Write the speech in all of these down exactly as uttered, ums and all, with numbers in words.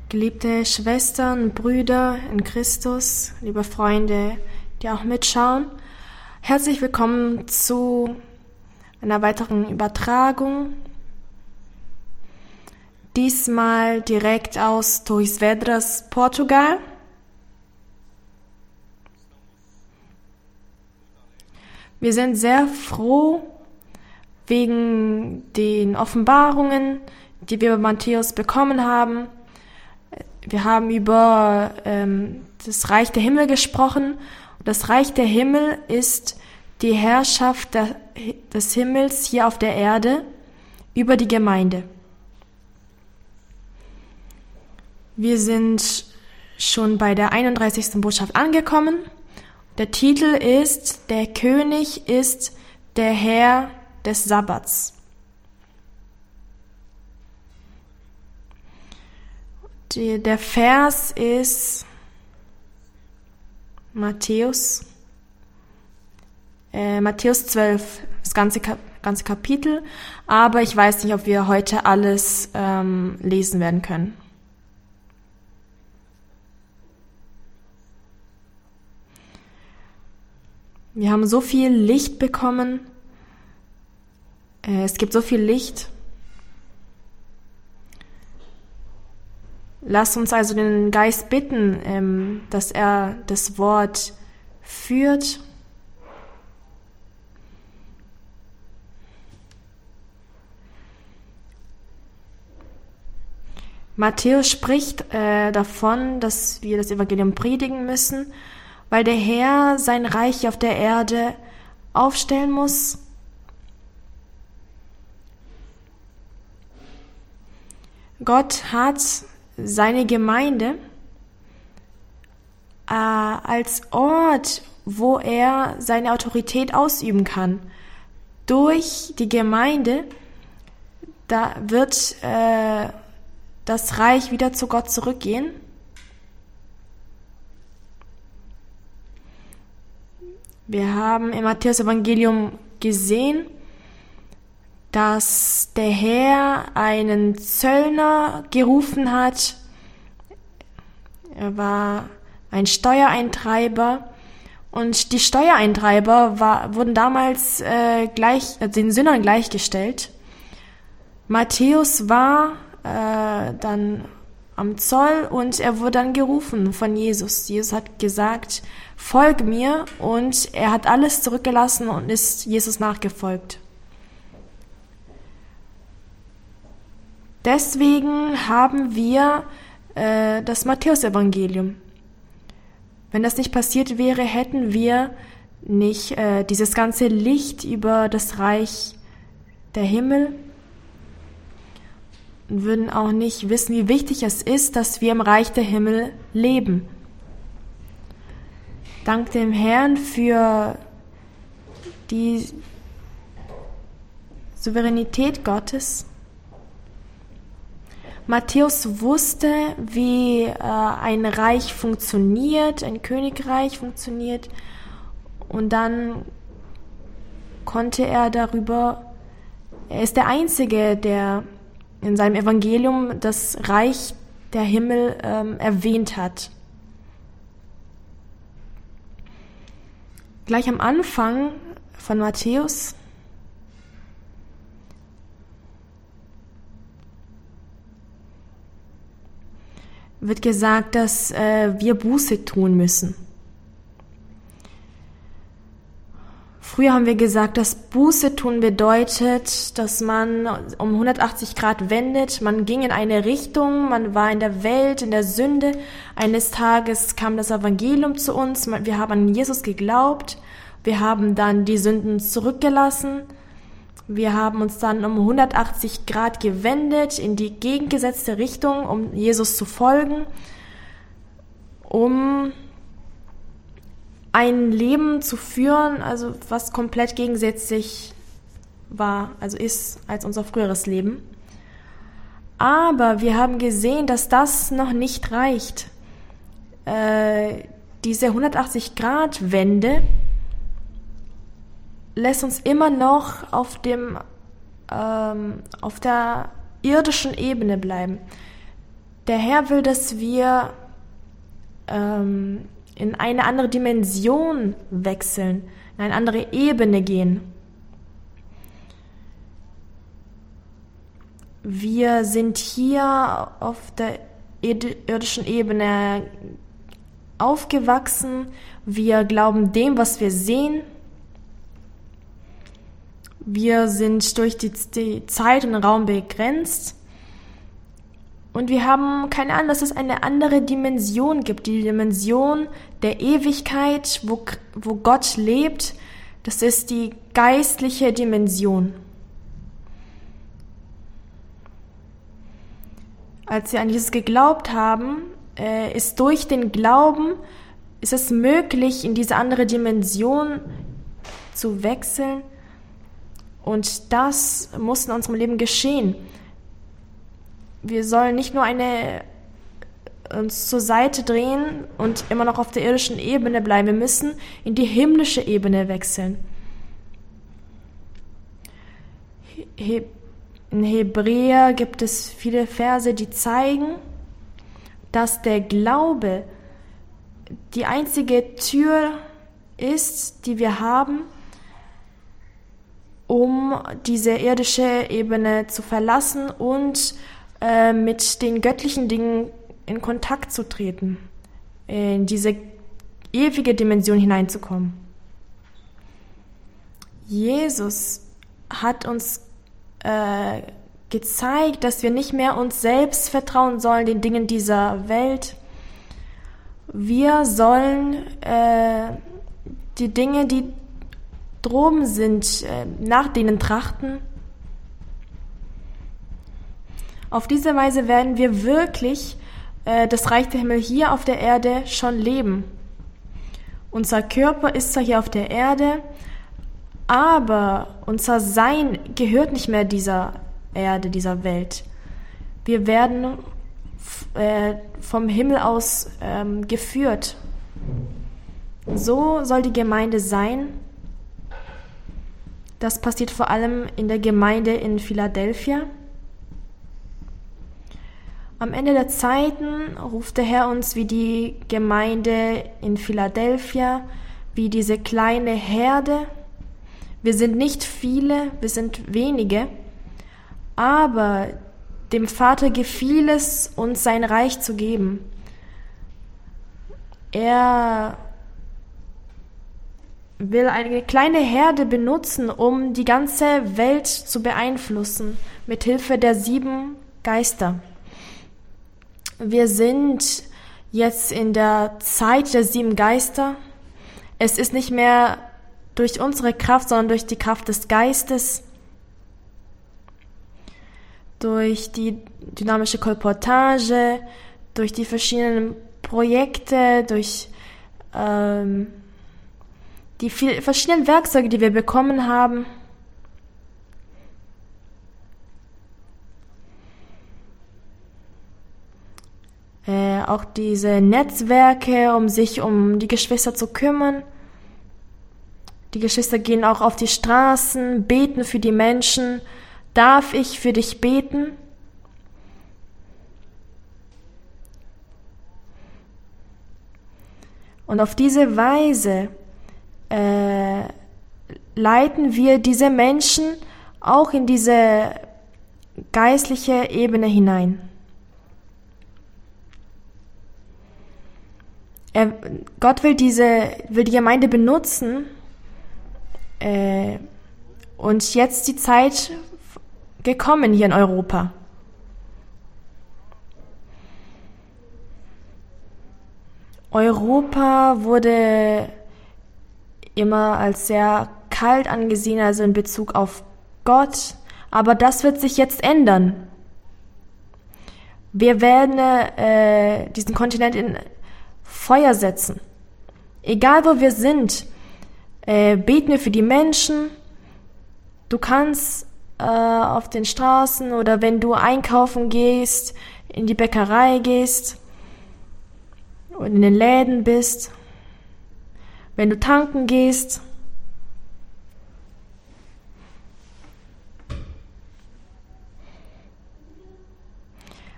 Geliebte Schwestern und Brüder in Christus, liebe Freunde, die auch mitschauen, herzlich willkommen zu einer weiteren Übertragung. Diesmal direkt aus Torres Vedras, Portugal. Wir sind sehr froh wegen den Offenbarungen, die wir bei Matthäus bekommen haben. Wir haben über ähm, das Reich der Himmel gesprochen. Das Reich der Himmel ist die Herrschaft der, des Himmels hier auf der Erde über die Gemeinde. Wir sind schon bei der einunddreißigsten Botschaft angekommen. Der Titel ist: Der König ist der Herr des Sabbats. Die, der Vers ist Matthäus, äh, Matthäus zwölf, das ganze, ganze Kapitel, aber ich weiß nicht, ob wir heute alles ähm, lesen werden können. Wir haben so viel Licht bekommen, äh, es gibt so viel Licht. Lass uns also den Geist bitten, ähm, dass er das Wort führt. Matthäus spricht äh, davon, dass wir das Evangelium predigen müssen, weil der Herr sein Reich auf der Erde aufstellen muss. Gott hat seine Gemeinde äh, als Ort, wo er seine Autorität ausüben kann. Durch die Gemeinde, da wird äh, das Reich wieder zu Gott zurückgehen. Wir haben im Matthäus-Evangelium gesehen, dass der Herr einen Zöllner gerufen hat. Er war ein Steuereintreiber und die Steuereintreiber war, wurden damals äh, gleich, äh, den Sündern gleichgestellt. Matthäus war äh, dann am Zoll und er wurde dann gerufen von Jesus. Jesus hat gesagt: Folg mir, und er hat alles zurückgelassen und ist Jesus nachgefolgt. Deswegen haben wir äh, das Matthäus-Evangelium. Wenn das nicht passiert wäre, hätten wir nicht äh, dieses ganze Licht über das Reich der Himmel und würden auch nicht wissen, wie wichtig es ist, dass wir im Reich der Himmel leben. Dank dem Herrn für die Souveränität Gottes. Matthäus wusste, wie äh, ein Reich funktioniert, ein Königreich funktioniert, und dann konnte er darüber, er ist der Einzige, der in seinem Evangelium das Reich der Himmel ähm, erwähnt hat. Gleich am Anfang von Matthäus wird gesagt, dass äh, wir Buße tun müssen. Früher haben wir gesagt, dass Buße tun bedeutet, dass man um hundertachtzig Grad wendet. Man ging in eine Richtung, man war in der Welt, in der Sünde. Eines Tages kam das Evangelium zu uns, wir haben an Jesus geglaubt, wir haben dann die Sünden zurückgelassen. Wir haben uns dann um hundertachtzig Grad gewendet in die gegengesetzte Richtung, um Jesus zu folgen, um ein Leben zu führen, also was komplett gegensätzlich war, also ist als unser früheres Leben. Aber wir haben gesehen, dass das noch nicht reicht. Äh, diese hundertachtzig Grad Wende lässt uns immer noch auf dem ähm, auf der irdischen Ebene bleiben. Der Herr will, dass wir ähm, in eine andere Dimension wechseln, in eine andere Ebene gehen. Wir sind hier auf der irdischen Ebene aufgewachsen. Wir glauben dem, was wir sehen. Wir sind durch die, die Zeit und Raum begrenzt. Und wir haben keine Ahnung, dass es eine andere Dimension gibt. Die Dimension der Ewigkeit, wo, wo Gott lebt. Das ist die geistliche Dimension. Als wir an Jesus geglaubt haben, äh, ist durch den Glauben, ist es möglich, in diese andere Dimension zu wechseln. Und das muss in unserem Leben geschehen. Wir sollen nicht nur eine, uns zur Seite drehen und immer noch auf der irdischen Ebene bleiben. Wir müssen in die himmlische Ebene wechseln. He- In Hebräer gibt es viele Verse, die zeigen, dass der Glaube die einzige Tür ist, die wir haben, um diese irdische Ebene zu verlassen und äh, mit den göttlichen Dingen in Kontakt zu treten, in diese ewige Dimension hineinzukommen. Jesus hat uns äh, gezeigt, dass wir nicht mehr uns selbst vertrauen sollen, den Dingen dieser Welt. Wir sollen äh, die Dinge, die droben sind, äh, nach denen trachten. Auf diese Weise werden wir wirklich äh, das Reich der Himmel hier auf der Erde schon leben. Unser Körper ist zwar hier auf der Erde, aber unser Sein gehört nicht mehr dieser Erde, dieser Welt. Wir werden äh, vom Himmel aus ähm, geführt. So soll die Gemeinde sein. Das passiert vor allem in der Gemeinde in Philadelphia. Am Ende der Zeiten ruft der Herr uns wie die Gemeinde in Philadelphia, wie diese kleine Herde. Wir sind nicht viele, wir sind wenige, aber dem Vater gefiel es, uns sein Reich zu geben. Er will eine kleine Herde benutzen, um die ganze Welt zu beeinflussen, mit Hilfe der sieben Geister. Wir sind jetzt in der Zeit der sieben Geister. Es ist nicht mehr durch unsere Kraft, sondern durch die Kraft des Geistes, durch die dynamische Kolportage, durch die verschiedenen Projekte, durch ähm, die viel, verschiedenen Werkzeuge, die wir bekommen haben. Äh, auch diese Netzwerke, um sich um die Geschwister zu kümmern. Die Geschwister gehen auch auf die Straßen, beten für die Menschen. Darf ich für dich beten? Und auf diese Weise äh, leiten wir diese Menschen auch in diese geistliche Ebene hinein. Er, Gott will diese, will die Gemeinde benutzen, äh, und jetzt die Zeit gekommen hier in Europa. Europa wurde immer als sehr kalt angesehen, also in Bezug auf Gott, aber das wird sich jetzt ändern. Wir werden äh, diesen Kontinent in Feuer setzen. Egal wo wir sind, äh, beten wir für die Menschen. Du kannst äh, auf den Straßen oder wenn du einkaufen gehst, in die Bäckerei gehst und in den Läden bist, wenn du tanken gehst,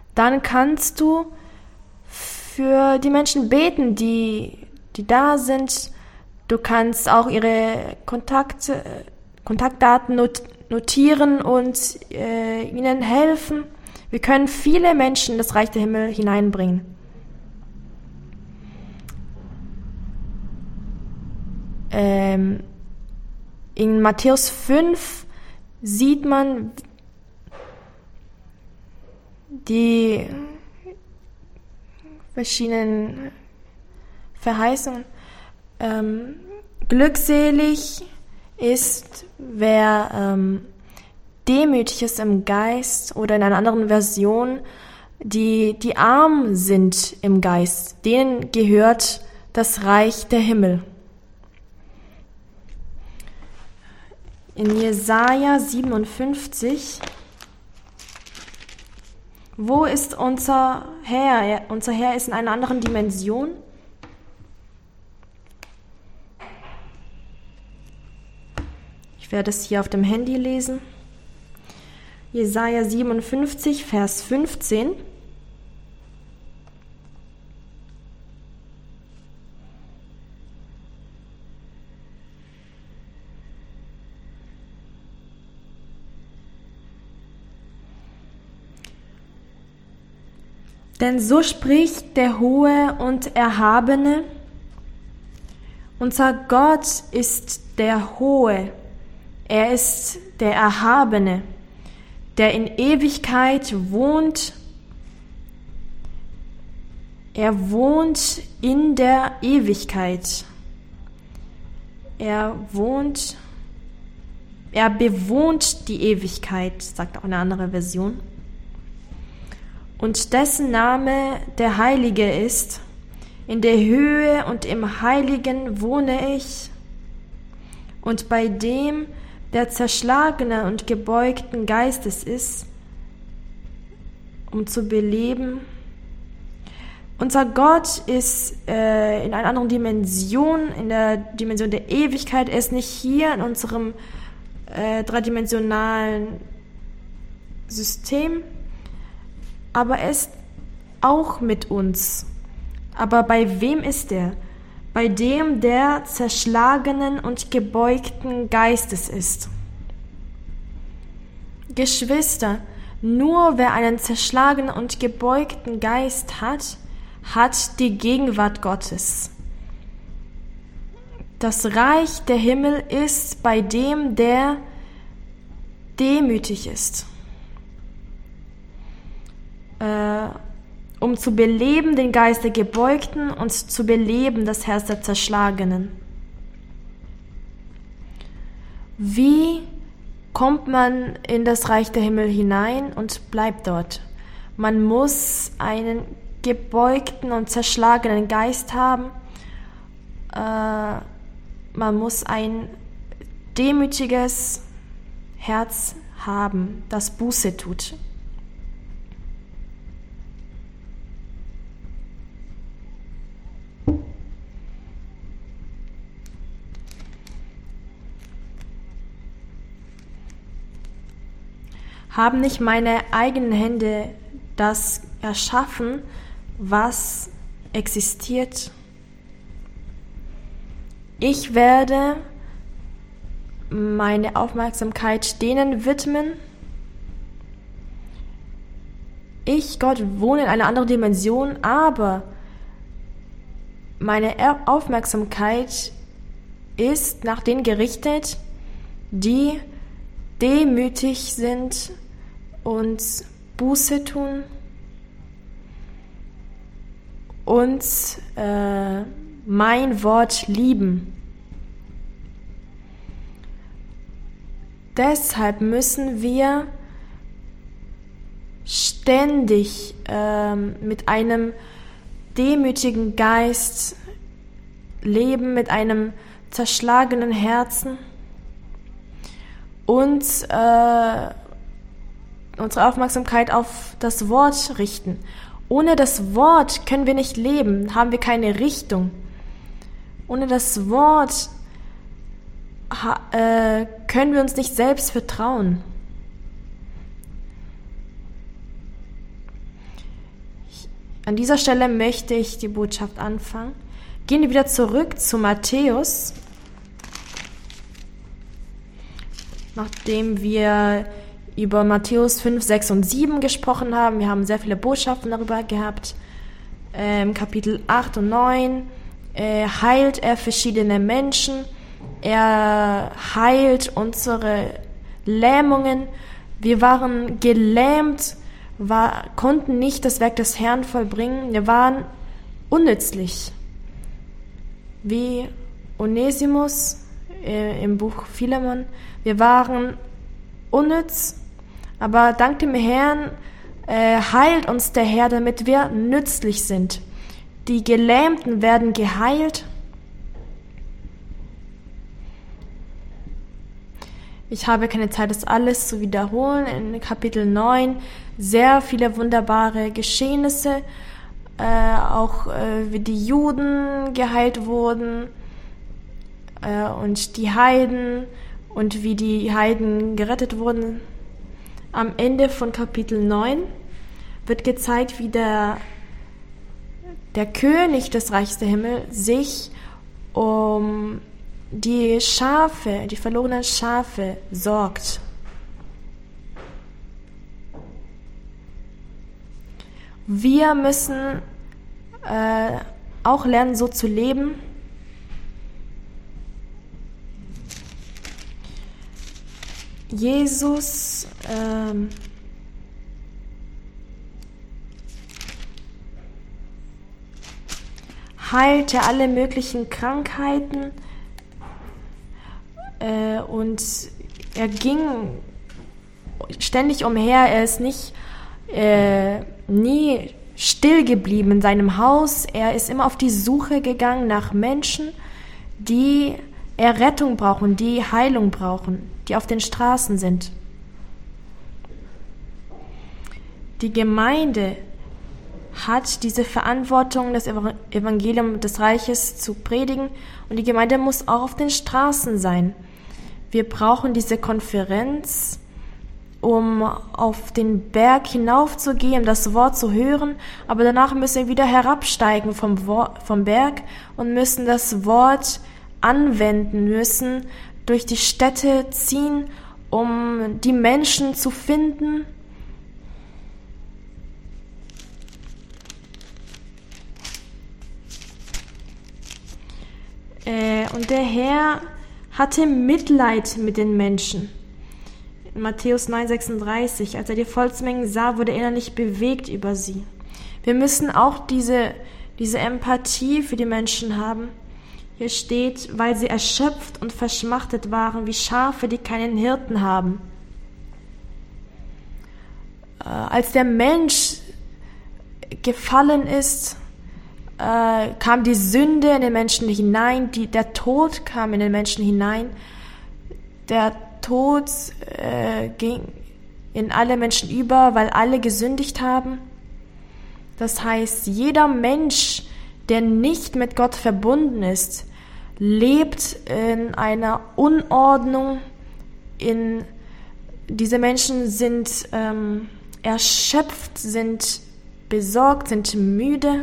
dann kannst du für die Menschen beten, die, die da sind. Du kannst auch ihre Kontakte, Kontaktdaten not, notieren und äh, ihnen helfen. Wir können viele Menschen in das Reich der Himmel hineinbringen. Ähm, in Matthäus fünf sieht man die verschiedenen Verheißungen. Ähm, glückselig ist, wer ähm, demütig ist im Geist, oder in einer anderen Version, die, die arm sind im Geist. Denen gehört das Reich der Himmel. In Jesaja siebenundfünfzig, wo ist unser Herr? Unser Herr ist in einer anderen Dimension. Ich werde es hier auf dem Handy lesen. Jesaja siebenundfünfzig, Vers fünfzehn. Denn so spricht der Hohe und Erhabene: Unser Gott ist der Hohe, er ist der Erhabene, der in Ewigkeit wohnt. Er wohnt in der Ewigkeit. Er wohnt, er bewohnt die Ewigkeit, sagt auch eine andere Version. Und dessen Name der Heilige ist. In der Höhe und im Heiligen wohne ich. Und bei dem, der zerschlagenen und gebeugten Geistes ist, um zu beleben. Unser Gott ist äh, in einer anderen Dimension, in der Dimension der Ewigkeit. Er ist nicht hier in unserem äh, dreidimensionalen System, aber er ist auch mit uns. Aber bei wem ist er? Bei dem, der zerschlagenen und gebeugten Geistes ist. Geschwister, nur wer einen zerschlagenen und gebeugten Geist hat, hat die Gegenwart Gottes. Das Reich der Himmel ist bei dem, der demütig ist, äh, um zu beleben den Geist der Gebeugten und zu beleben das Herz der Zerschlagenen. Wie kommt man in das Reich der Himmel hinein und bleibt dort? Man muss einen gebeugten und zerschlagenen Geist haben. Äh, man muss ein demütiges Herz haben, das Buße tut. Haben nicht meine eigenen Hände das erschaffen, was existiert? Ich werde meine Aufmerksamkeit denen widmen. Ich, Gott, wohne in einer anderen Dimension, aber meine Aufmerksamkeit ist nach denen gerichtet, die demütig sind und Buße tun und äh, mein Wort lieben. Deshalb müssen wir ständig äh, mit einem demütigen Geist leben, mit einem zerschlagenen Herzen und äh, unsere Aufmerksamkeit auf das Wort richten. Ohne das Wort können wir nicht leben, haben wir keine Richtung. Ohne das Wort ha, äh, können wir uns nicht selbst vertrauen. An dieser Stelle möchte ich die Botschaft anfangen. Gehen wir wieder zurück zu Matthäus. Nachdem wir über Matthäus fünf, sechs und sieben gesprochen haben, wir haben sehr viele Botschaften darüber gehabt. Ähm, Kapitel acht und neun äh, heilt er verschiedene Menschen. Er heilt unsere Lähmungen. Wir waren gelähmt, war, konnten nicht das Werk des Herrn vollbringen. Wir waren unnützlich. Wie Onesimus äh, im Buch Philemon. Wir waren unnütz, aber dank dem Herrn äh, heilt uns der Herr, damit wir nützlich sind. Die Gelähmten werden geheilt. Ich habe keine Zeit, das alles zu wiederholen. In Kapitel neun sehr viele wunderbare Geschehnisse, äh, auch äh, wie die Juden geheilt wurden äh, und die Heiden und wie die Heiden gerettet wurden. Am Ende von Kapitel neun wird gezeigt, wie der, der König des Reiches der Himmel sich um die Schafe, die verlorenen Schafe sorgt. Wir müssen äh, auch lernen, so zu leben. Jesus ähm, heilte alle möglichen Krankheiten äh, und er ging ständig umher. Er ist nicht äh, nie still geblieben in seinem Haus. Er ist immer auf die Suche gegangen nach Menschen, die Errettung brauchen, die Heilung brauchen, die auf den Straßen sind. Die Gemeinde hat diese Verantwortung, das Evangelium des Reiches zu predigen, und die Gemeinde muss auch auf den Straßen sein. Wir brauchen diese Konferenz, um auf den Berg hinaufzugehen, das Wort zu hören, aber danach müssen wir wieder herabsteigen vom, Wort, vom Berg und müssen das Wort anwenden, müssen durch die Städte ziehen, um die Menschen zu finden. Äh, und der Herr hatte Mitleid mit den Menschen. In Matthäus neun sechsunddreißig, als er die Volksmengen sah, wurde er innerlich bewegt über sie. Wir müssen auch diese, diese Empathie für die Menschen haben. Hier steht, weil sie erschöpft und verschmachtet waren, wie Schafe, die keinen Hirten haben. Äh, als der Mensch gefallen ist, äh, kam die Sünde in den Menschen hinein, die, der Tod kam in den Menschen hinein. Der Tod äh, ging in alle Menschen über, weil alle gesündigt haben. Das heißt, jeder Mensch, der nicht mit Gott verbunden ist, lebt in einer Unordnung. In, diese Menschen sind ähm, erschöpft, sind besorgt, sind müde.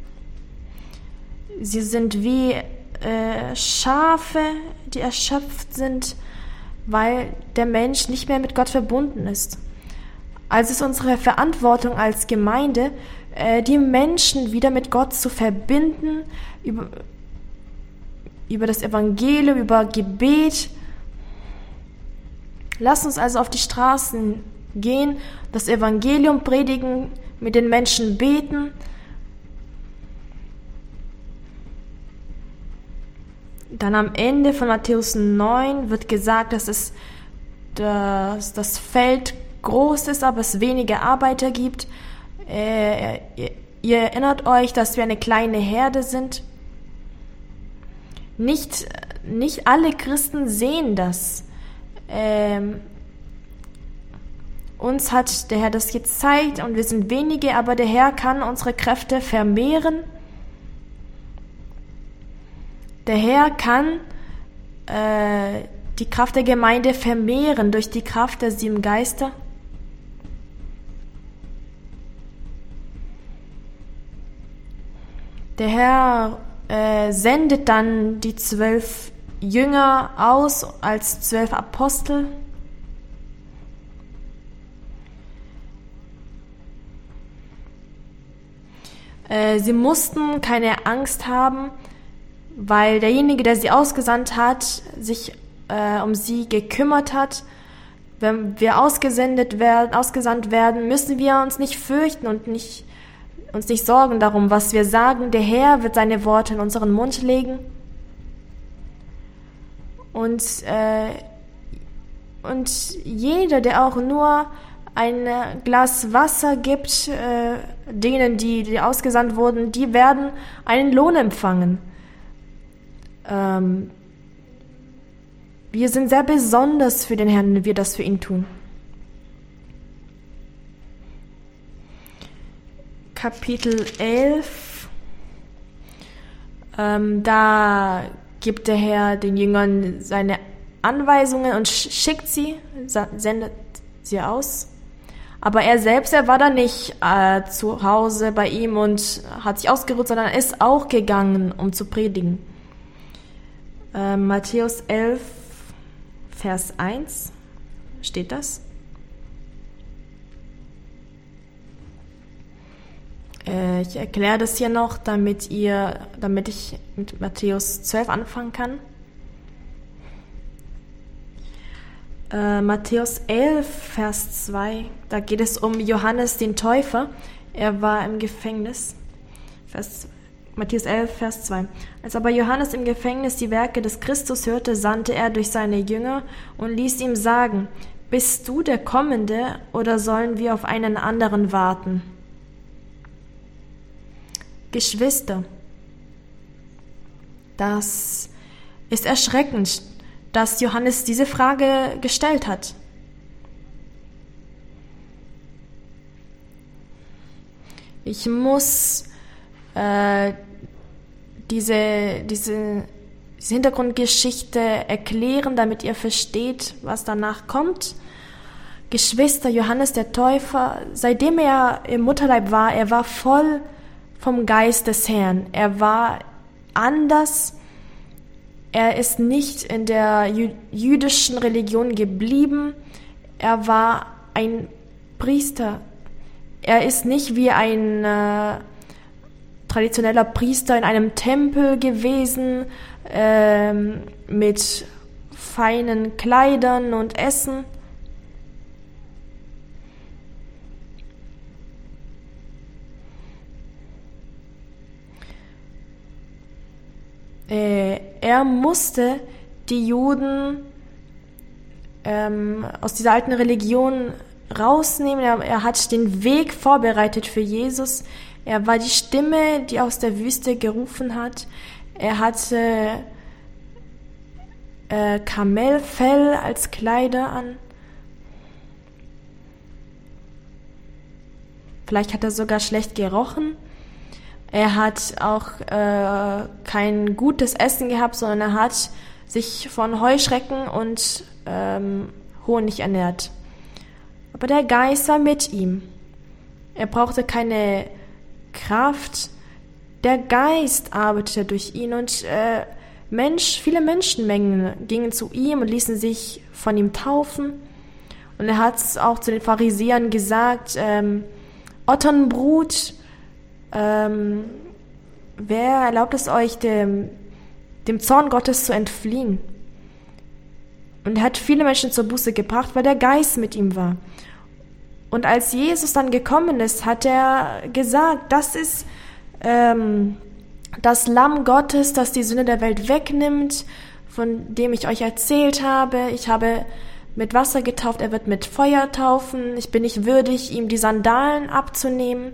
Sie sind wie äh, Schafe, die erschöpft sind, weil der Mensch nicht mehr mit Gott verbunden ist. Also ist unsere Verantwortung als Gemeinde, äh, die Menschen wieder mit Gott zu verbinden, über, über das Evangelium, über Gebet. Lass uns also auf die Straßen gehen, das Evangelium predigen, mit den Menschen beten. Dann am Ende von Matthäus neun wird gesagt, dass es dass das Feld groß ist, aber es wenige Arbeiter gibt. Äh, ihr, ihr erinnert euch, dass wir eine kleine Herde sind. Nicht, nicht alle Christen sehen das. Ähm, uns hat der Herr das gezeigt und wir sind wenige, aber der Herr kann unsere Kräfte vermehren. Der Herr kann äh, die Kraft der Gemeinde vermehren durch die Kraft der sieben Geister. Der Herr äh, sendet dann die zwölf Jünger aus als zwölf Apostel. Äh, sie mussten keine Angst haben, weil derjenige, der sie ausgesandt hat, sich äh, um sie gekümmert hat. Wenn wir ausgesendet werden, ausgesandt werden, müssen wir uns nicht fürchten und nicht, uns nicht sorgen darum, was wir sagen. Der Herr wird seine Worte in unseren Mund legen. Und, äh, und jeder, der auch nur ein Glas Wasser gibt, äh, denen, die, die ausgesandt wurden, die werden einen Lohn empfangen. Ähm, wir sind sehr besonders für den Herrn, wenn wir das für ihn tun. Kapitel elf. Ähm, da gibt der Herr den Jüngern seine Anweisungen und schickt sie, sendet sie aus. Aber er selbst, er war da nicht äh, zu Hause bei ihm und hat sich ausgeruht, sondern ist auch gegangen, um zu predigen. Äh, Matthäus elf, Vers eins steht das. Äh, ich erkläre das hier noch, damit ihr, damit ich mit Matthäus zwölf anfangen kann. Äh, Matthäus elf, Vers zwei, da geht es um Johannes den Täufer. Er war im Gefängnis. Vers, Matthäus elf, Vers zwei. Als aber Johannes im Gefängnis die Werke des Christus hörte, sandte er durch seine Jünger und ließ ihm sagen: Bist du der Kommende, oder sollen wir auf einen anderen warten? Geschwister, das ist erschreckend, dass Johannes diese Frage gestellt hat. Ich muss äh, diese, diese, diese Hintergrundgeschichte erklären, damit ihr versteht, was danach kommt. Geschwister, Johannes der Täufer, seitdem er im Mutterleib war, er war voll vom Geist des Herrn. Er war anders. Er ist nicht in der jü- jüdischen Religion geblieben. Er war ein Priester. Er ist nicht wie ein äh, traditioneller Priester in einem Tempel gewesen, äh, mit feinen Kleidern und Essen. Äh, er musste die Juden ähm, aus dieser alten Religion rausnehmen. Er, er hat den Weg vorbereitet für Jesus. Er war die Stimme, die aus der Wüste gerufen hat. Er hatte äh, Kamelfell als Kleider an. Vielleicht hat er sogar schlecht gerochen. Er hat auch äh, kein gutes Essen gehabt, sondern er hat sich von Heuschrecken und ähm, Honig ernährt. Aber der Geist war mit ihm. Er brauchte keine Kraft. Der Geist arbeitete durch ihn und äh, Mensch, viele Menschenmengen gingen zu ihm und ließen sich von ihm taufen. Und er hat auch zu den Pharisäern gesagt: ähm, Otternbrut, Ähm, wer erlaubt es euch, dem, dem Zorn Gottes zu entfliehen? Und er hat viele Menschen zur Buße gebracht, weil der Geist mit ihm war. Und als Jesus dann gekommen ist, hat er gesagt: Das ist ähm, das Lamm Gottes, das die Sünde der Welt wegnimmt, von dem ich euch erzählt habe. Ich habe mit Wasser getauft, er wird mit Feuer taufen. Ich bin nicht würdig, ihm die Sandalen abzunehmen.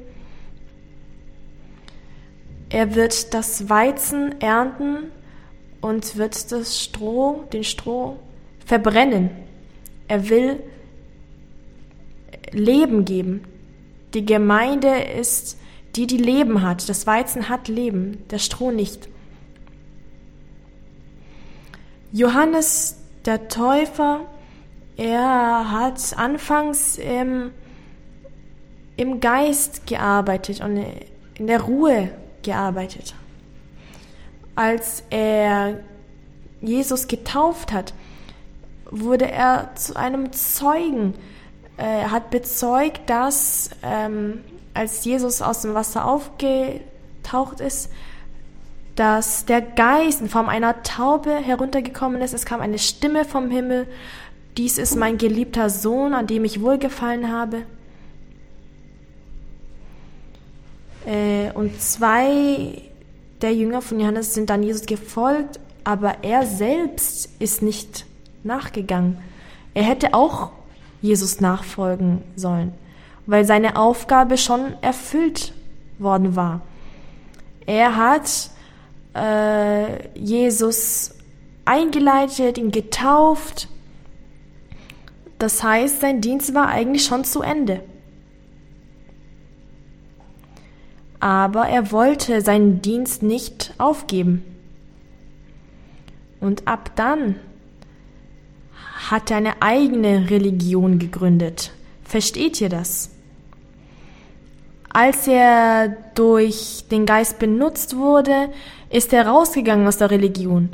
Er wird das Weizen ernten und wird das Stroh, den Stroh verbrennen. Er will Leben geben. Die Gemeinde ist die, die Leben hat. Das Weizen hat Leben, der Stroh nicht. Johannes der Täufer, er hat anfangs im, im Geist gearbeitet und in der Ruhe gearbeitet. Als er Jesus getauft hat, wurde er zu einem Zeugen. Er hat bezeugt, dass ähm, als Jesus aus dem Wasser aufgetaucht ist, dass der Geist in Form einer Taube heruntergekommen ist. Es kam eine Stimme vom Himmel. Dies ist mein geliebter Sohn, an dem ich wohlgefallen habe. Äh, und zwei der Jünger von Johannes sind dann Jesus gefolgt, aber er selbst ist nicht nachgegangen. Er hätte auch Jesus nachfolgen sollen, weil seine Aufgabe schon erfüllt worden war. Er hat äh, Jesus eingeleitet, ihn getauft. Das heißt, sein Dienst war eigentlich schon zu Ende. Aber er wollte seinen Dienst nicht aufgeben. Und ab dann hat er eine eigene Religion gegründet. Versteht ihr das? Als er durch den Geist benutzt wurde, ist er rausgegangen aus der Religion.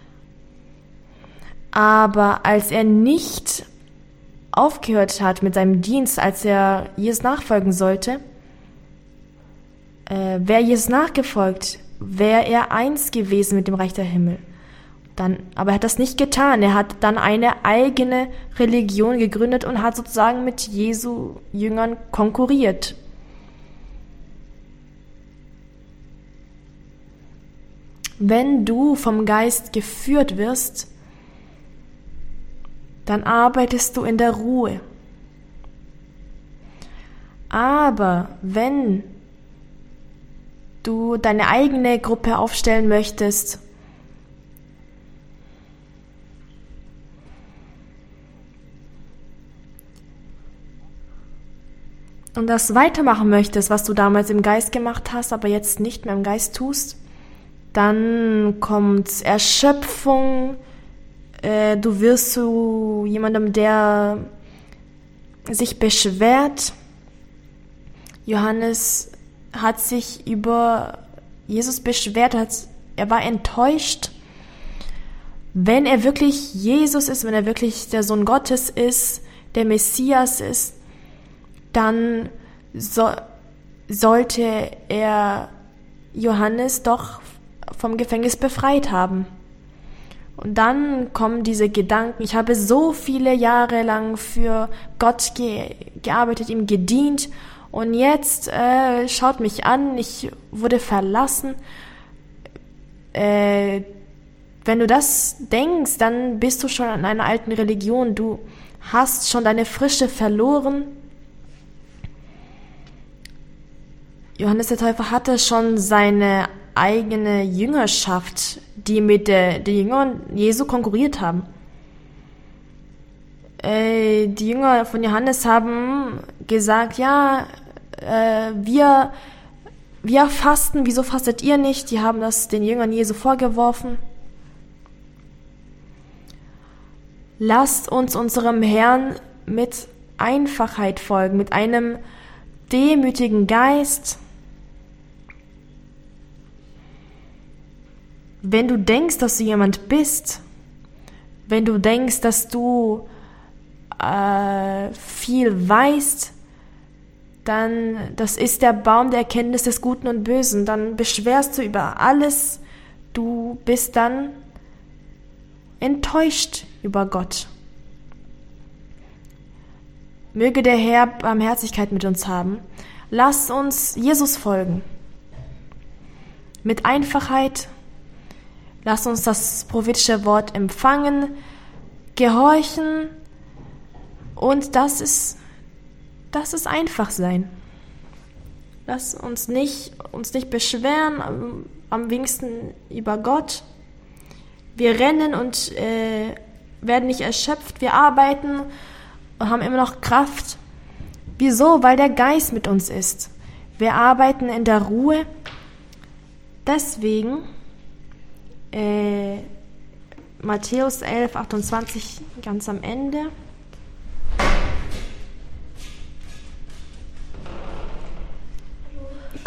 Aber als er nicht aufgehört hat mit seinem Dienst, als er Jesus nachfolgen sollte, äh, wäre Jesus nachgefolgt, wäre er eins gewesen mit dem Reich der Himmel. Dann, aber er hat das nicht getan. Er hat dann eine eigene Religion gegründet und hat sozusagen mit Jesu Jüngern konkurriert. Wenn du vom Geist geführt wirst, dann arbeitest du in der Ruhe. Aber wenn du deine eigene Gruppe aufstellen möchtest, und das weitermachen möchtest, was du damals im Geist gemacht hast, aber jetzt nicht mehr im Geist tust, dann kommt Erschöpfung, äh, du wirst zu jemandem, der sich beschwert. Johannes hat sich über Jesus beschwert, hat, er war enttäuscht. Wenn er wirklich Jesus ist, wenn er wirklich der Sohn Gottes ist, der Messias ist, dann so, sollte er Johannes doch vom Gefängnis befreit haben. Und dann kommen diese Gedanken, ich habe so viele Jahre lang für Gott ge- gearbeitet, ihm gedient und jetzt äh, schaut mich an, ich wurde verlassen. Äh, wenn du das denkst, dann bist du schon in einer alten Religion, du hast schon deine Frische verloren. Johannes der Täufer hatte schon seine eigene Jüngerschaft, die mit der, den Jüngern Jesu konkurriert haben. Äh, die Jünger von Johannes haben gesagt, ja, äh, wir, wir fasten, wieso fastet ihr nicht? Die haben das den Jüngern Jesu vorgeworfen. Lasst uns unserem Herrn mit Einfachheit folgen, mit einem demütigen Geist. Wenn du denkst, dass du jemand bist, wenn du denkst, dass du äh, viel weißt, dann das ist der Baum der Erkenntnis des Guten und Bösen. Dann beschwerst du über alles. Du bist dann enttäuscht über Gott. Möge der Herr Barmherzigkeit mit uns haben. Lass uns Jesus folgen. Mit Einfachheit. Lass uns das prophetische Wort empfangen, gehorchen und das ist, das ist einfach sein. Lass uns nicht, uns nicht beschweren, am, am wenigsten über Gott. Wir rennen und äh, werden nicht erschöpft, wir arbeiten und haben immer noch Kraft. Wieso? Weil der Geist mit uns ist. Wir arbeiten in der Ruhe. Deswegen Äh, Matthäus elf, achtundzwanzig, ganz am Ende.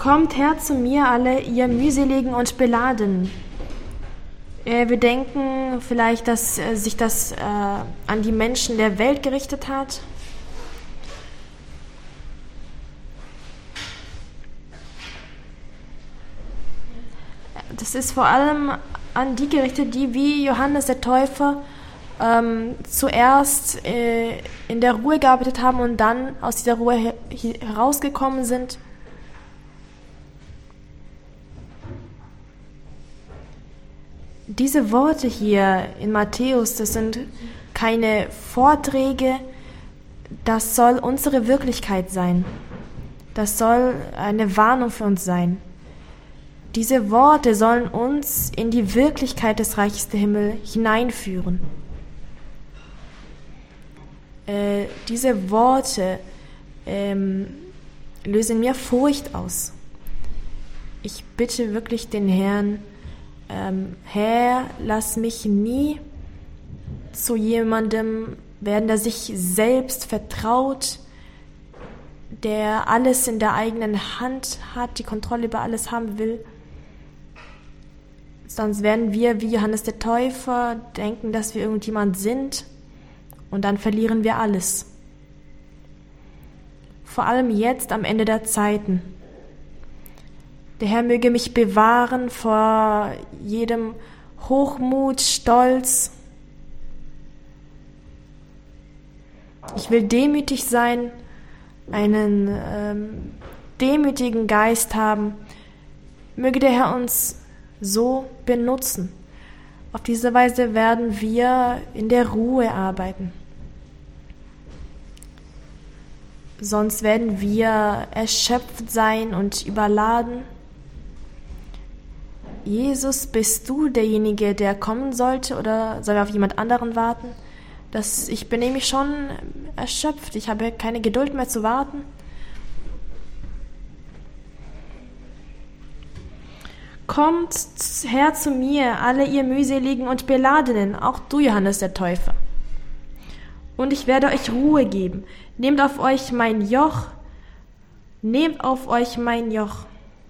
Kommt her zu mir, alle ihr mühseligen und beladenen. Äh, wir denken vielleicht, dass äh, sich das äh, an die Menschen der Welt gerichtet hat. Das ist vor allem an die gerichtet, die wie Johannes der Täufer ähm, zuerst äh, in der Ruhe gearbeitet haben und dann aus dieser Ruhe her- herausgekommen sind. Diese Worte hier in Matthäus, das sind keine Vorträge, das soll unsere Wirklichkeit sein. Das soll eine Warnung für uns sein. Diese Worte sollen uns in die Wirklichkeit des Reiches der Himmel hineinführen. Äh, diese Worte ähm, lösen mir Furcht aus. Ich bitte wirklich den Herrn, ähm, Herr, lass mich nie zu jemandem werden, der sich selbst vertraut, der alles in der eigenen Hand hat, die Kontrolle über alles haben will. Sonst werden wir wie Johannes der Täufer denken, dass wir irgendjemand sind und dann verlieren wir alles. Vor allem jetzt am Ende der Zeiten. Der Herr möge mich bewahren vor jedem Hochmut, Stolz. Ich will demütig sein, einen ähm, demütigen Geist haben. Möge der Herr uns so benutzen. Auf diese Weise werden wir in der Ruhe arbeiten. Sonst werden wir erschöpft sein und überladen. Jesus, bist du derjenige, der kommen sollte, oder sollen wir auf jemand anderen warten? Das, ich bin nämlich schon erschöpft. Ich habe keine Geduld mehr zu warten. Kommt her zu mir, alle ihr mühseligen und beladenen, auch du, Johannes der Täufer. Und ich werde euch Ruhe geben. Nehmt auf euch mein Joch. Nehmt auf euch mein Joch.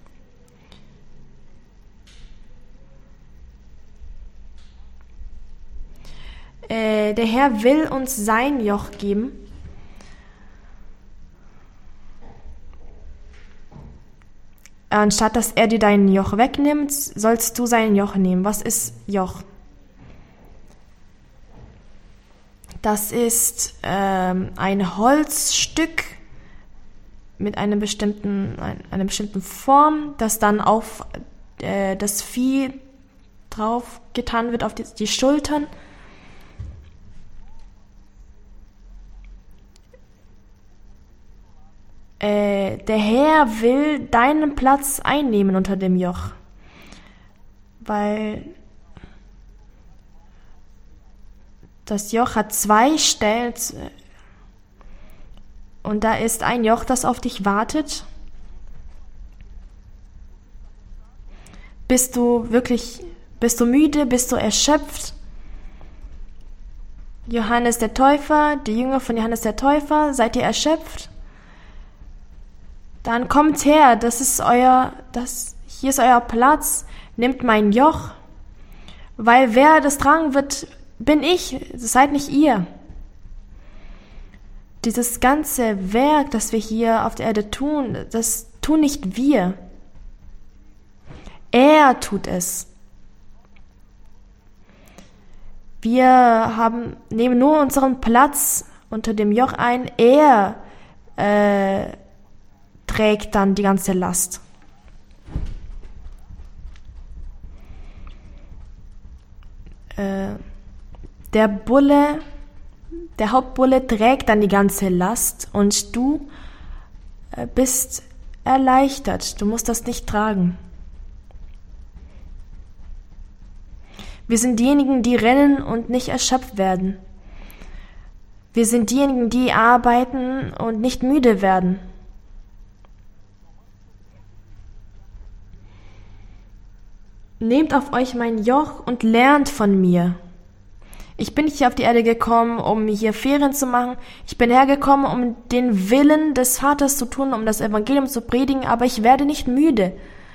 Äh, der Herr will uns sein Joch geben. Anstatt dass er dir dein Joch wegnimmt, sollst du sein Joch nehmen. Was ist Joch? Das ist ähm, ein Holzstück mit einem bestimmten, ein, einer bestimmten Form, das dann auf äh, das Vieh drauf getan wird, auf die, die Schultern. Äh, der Herr will deinen Platz einnehmen unter dem Joch, weil das Joch hat zwei Stellen und da ist ein Joch, das auf dich wartet. Bist du wirklich, bist du müde, bist du erschöpft? Johannes der Täufer, die Jünger von Johannes der Täufer, seid ihr erschöpft? Dann kommt her, das ist euer, das, hier ist euer Platz, nehmt mein Joch, weil wer das tragen wird, bin ich, seid nicht ihr. Dieses ganze Werk, das wir hier auf der Erde tun, das tun nicht wir. Er tut es. Wir haben, nehmen nur unseren Platz unter dem Joch ein. Er äh, trägt dann die ganze Last. Äh, der Bulle, der Hauptbulle trägt dann die ganze Last und du äh, bist erleichtert. Du musst das nicht tragen. Wir sind diejenigen, die rennen und nicht erschöpft werden. Wir sind diejenigen, die arbeiten und nicht müde werden. Nehmt auf euch mein Joch und lernt von mir. Ich bin nicht hier auf die Erde gekommen, um hier Ferien zu machen. Ich bin hergekommen, um den Willen des Vaters zu tun, um das Evangelium zu predigen, aber ich werde nicht müde.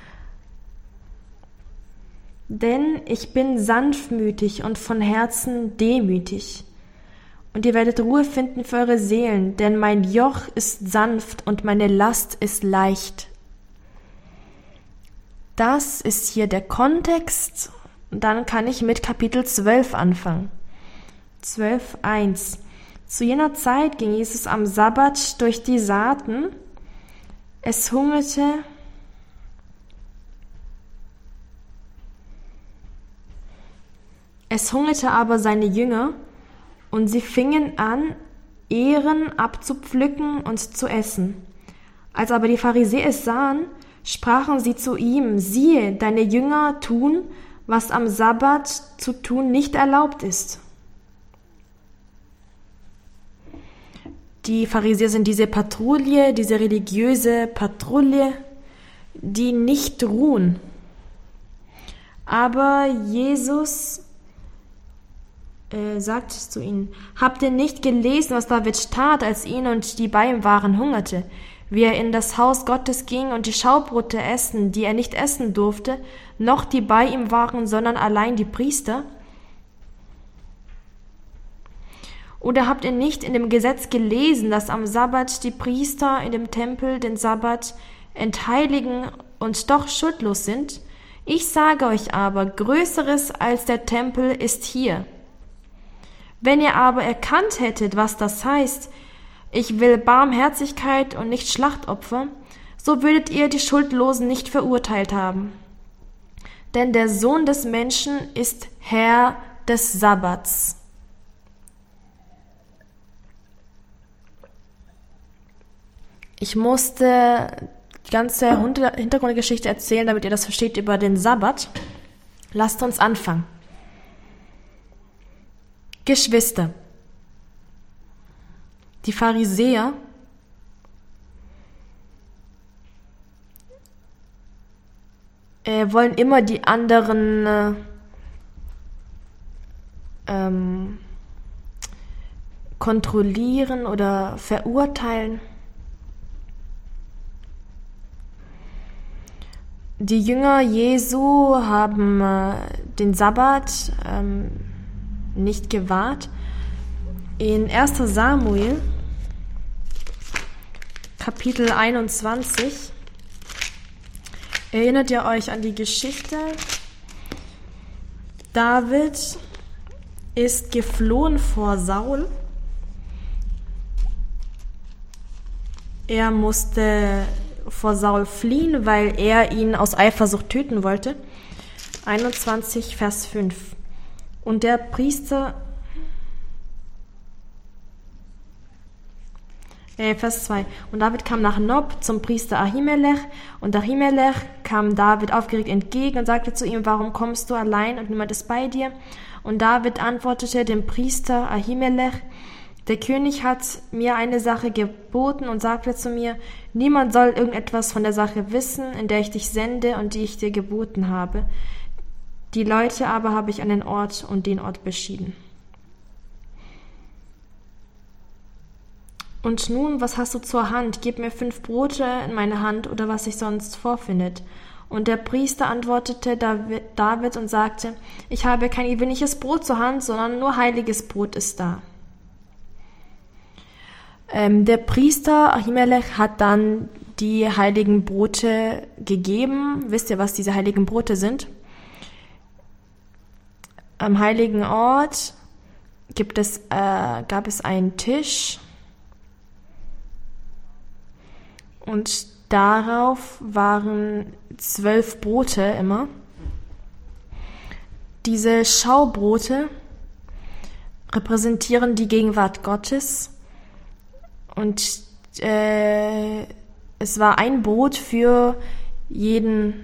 Denn ich bin sanftmütig und von Herzen demütig. Und ihr werdet Ruhe finden für eure Seelen, denn mein Joch ist sanft und meine Last ist leicht. Das ist hier der Kontext. Und dann kann ich mit Kapitel zwölf anfangen. zwölf, eins. Zu jener Zeit ging Jesus am Sabbat durch die Saaten. Es hungerte Es hungerte aber seine Jünger, und sie fingen an, Ähren abzupflücken und zu essen. Als aber die Pharisäer es sahen, sprachen sie zu ihm: Siehe, deine Jünger tun, was am Sabbat zu tun nicht erlaubt ist. Die Pharisäer sind diese Patrouille, diese religiöse Patrouille, die nicht ruhen. Aber Jesus äh, sagt zu ihnen: Habt ihr nicht gelesen, was David tat, als ihn und die bei ihm waren hungerte? Wie er in das Haus Gottes ging und die Schaubrote essen, die er nicht essen durfte, noch die bei ihm waren, sondern allein die Priester? Oder habt ihr nicht in dem Gesetz gelesen, dass am Sabbat die Priester in dem Tempel den Sabbat entheiligen und doch schuldlos sind? Ich sage euch aber, Größeres als der Tempel ist hier. Wenn ihr aber erkannt hättet, was das heißt, ich will Barmherzigkeit und nicht Schlachtopfer, so würdet ihr die Schuldlosen nicht verurteilt haben. Denn der Sohn des Menschen ist Herr des Sabbats. Ich musste die ganze Hintergrundgeschichte erzählen, damit ihr das versteht über den Sabbat. Lasst uns anfangen. Geschwister, die Pharisäer äh, wollen immer die anderen äh, ähm, kontrollieren oder verurteilen. Die Jünger Jesu haben äh, den Sabbat ähm, nicht gewahrt. In erster Samuel, Kapitel einundzwanzig, erinnert ihr euch an die Geschichte? David ist geflohen vor Saul. Er musste vor Saul fliehen, weil er ihn aus Eifersucht töten wollte. einundzwanzig, Vers fünf. Und der Priester, äh, Vers zwei. Und David kam nach Nob zum Priester Ahimelech, und Ahimelech kam David aufgeregt entgegen und sagte zu ihm: Warum kommst du allein und niemand ist bei dir? Und David antwortete dem Priester Ahimelech: Der König hat mir eine Sache geboten und sagte zu mir: Niemand soll irgendetwas von der Sache wissen, in der ich dich sende und die ich dir geboten habe. Die Leute aber habe ich an den Ort und den Ort beschieden. Und nun, was hast du zur Hand? Gib mir fünf Brote in meine Hand oder was sich sonst vorfindet. Und der Priester antwortete David und sagte: Ich habe kein gewöhnliches Brot zur Hand, sondern nur heiliges Brot ist da. Ähm, der Priester Ahimelech hat dann die heiligen Brote gegeben. Wisst ihr, was diese heiligen Brote sind? Am heiligen Ort gibt es, äh, gab es einen Tisch und darauf waren zwölf Brote immer. Diese Schaubrote repräsentieren die Gegenwart Gottes. Und äh, es war ein Brot für jeden,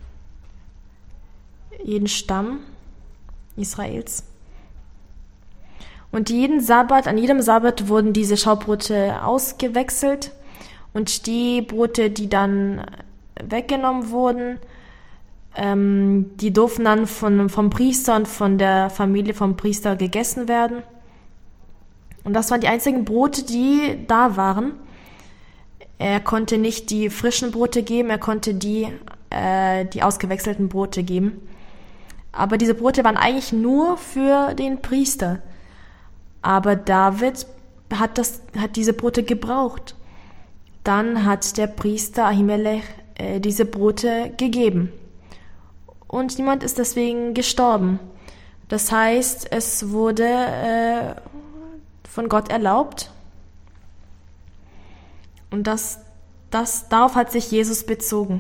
jeden Stamm Israels. Und jeden Sabbat, an jedem Sabbat wurden diese Schaubrote ausgewechselt. Und die Brote, die dann weggenommen wurden, Ähm, die durften dann von, vom Priester und von der Familie vom Priester gegessen werden. Und das waren die einzigen Brote, die da waren. Er konnte nicht die frischen Brote geben, er konnte die, äh, die ausgewechselten Brote geben. Aber diese Brote waren eigentlich nur für den Priester. Aber David hat, das, hat diese Brote gebraucht. Dann hat der Priester Ahimelech äh, diese Brote gegeben. Und niemand ist deswegen gestorben. Das heißt, es wurde äh, von Gott erlaubt. Und das, das, darauf hat sich Jesus bezogen.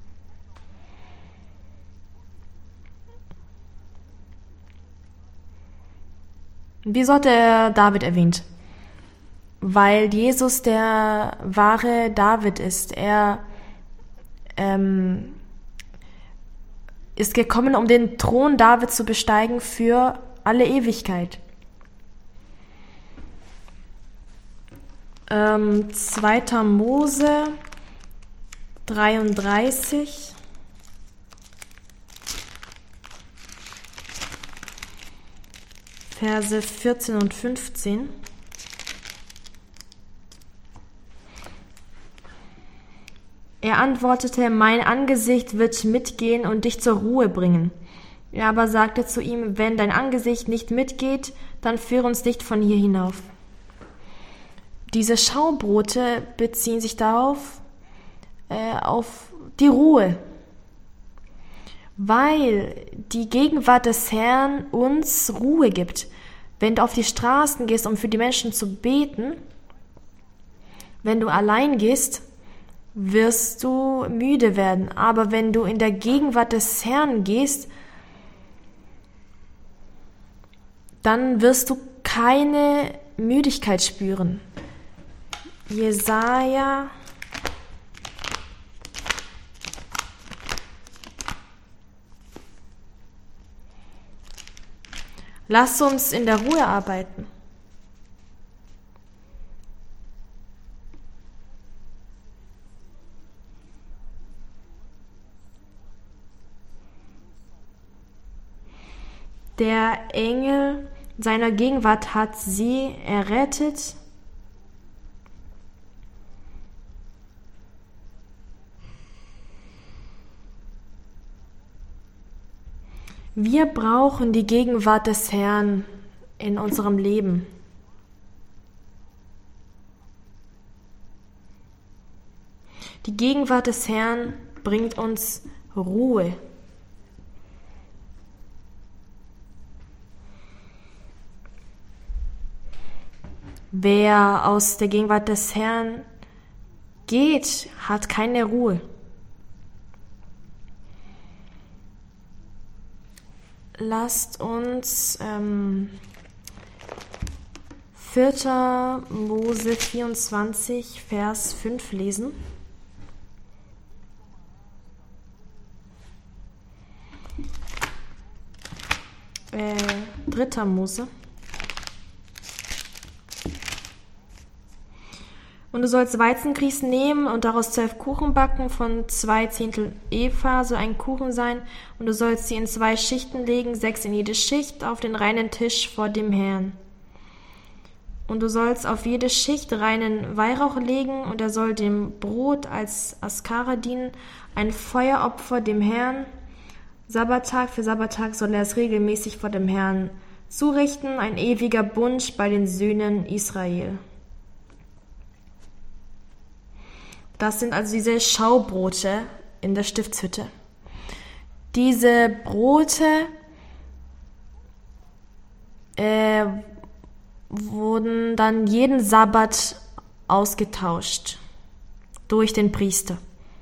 Wieso hat er David erwähnt? Weil Jesus der wahre David ist. Er ähm, ist gekommen, um den Thron Davids zu besteigen für alle Ewigkeit. Ähm, zweiter Mose dreiunddreißig. Verse vierzehn und fünfzehn. Er antwortete, mein Angesicht wird mitgehen und dich zur Ruhe bringen. Er aber sagte zu ihm, wenn dein Angesicht nicht mitgeht, dann führe uns nicht von hier hinauf. Diese Schaubrote beziehen sich darauf, äh, auf die Ruhe. Weil die Gegenwart des Herrn uns Ruhe gibt. Wenn du auf die Straßen gehst, um für die Menschen zu beten, wenn du allein gehst, wirst du müde werden. Aber wenn du in der Gegenwart des Herrn gehst, dann wirst du keine Müdigkeit spüren. Jesaja Lass uns in der Ruhe arbeiten. Der Engel seiner Gegenwart hat sie errettet. Wir brauchen die Gegenwart des Herrn in unserem Leben. Die Gegenwart des Herrn bringt uns Ruhe. Wer aus der Gegenwart des Herrn geht, hat keine Ruhe. Lasst uns ähm, vierter Mose vierundzwanzig, Vers fünf lesen. Äh, dritter Mose. Und du sollst Weizengrieß nehmen und daraus zwölf Kuchen backen, von zwei Zehntel Epha soll ein Kuchen sein, und du sollst sie in zwei Schichten legen, sechs in jede Schicht, auf den reinen Tisch vor dem Herrn. Und du sollst auf jede Schicht reinen Weihrauch legen, und er soll dem Brot als Askara dienen, ein Feueropfer dem Herrn. Sabbattag für Sabbattag soll er es regelmäßig vor dem Herrn zurichten, ein ewiger Bund bei den Söhnen Israel. Das sind also diese Schaubrote in der Stiftshütte. Diese Brote äh, wurden dann jeden Sabbat ausgetauscht durch den Priester.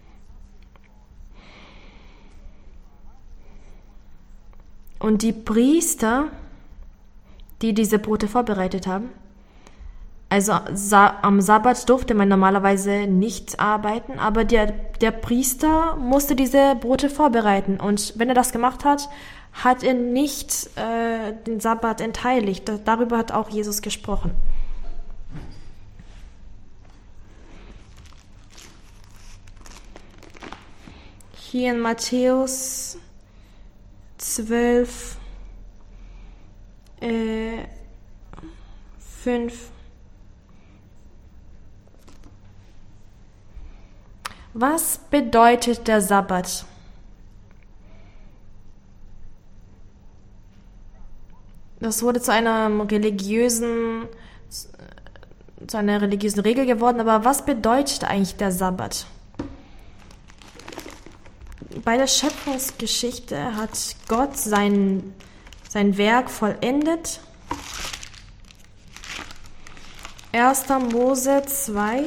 Und die Priester, die diese Brote vorbereitet haben, also sa- am Sabbat durfte man normalerweise nicht arbeiten, aber der, der Priester musste diese Brote vorbereiten. Und wenn er das gemacht hat, hat er nicht äh, den Sabbat entheiligt. Da, darüber hat auch Jesus gesprochen. hier in Matthäus zwölf, äh, fünf. Was bedeutet der Sabbat? Das wurde zu einer religiösen, zu einer religiösen Regel geworden, aber was bedeutet eigentlich der Sabbat? Bei der Schöpfungsgeschichte hat Gott sein, sein Werk vollendet. erster Mose zwei.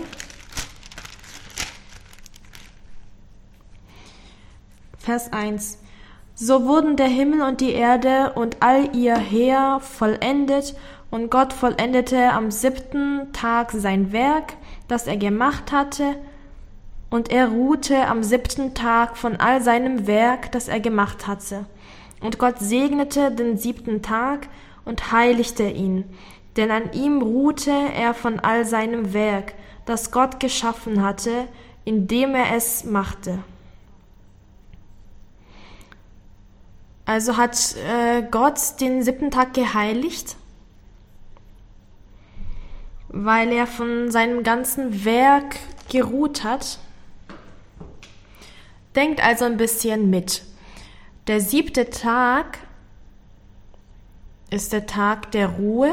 Vers eins. So wurden der Himmel und die Erde und all ihr Heer vollendet, und Gott vollendete am siebten Tag sein Werk, das er gemacht hatte, und er ruhte am siebten Tag von all seinem Werk, das er gemacht hatte. Und Gott segnete den siebten Tag und heiligte ihn, denn an ihm ruhte er von all seinem Werk, das Gott geschaffen hatte, indem er es machte. Also hat äh, Gott den siebten Tag geheiligt, weil er von seinem ganzen Werk geruht hat. Denkt also ein bisschen mit. Der siebte Tag ist der Tag der Ruhe.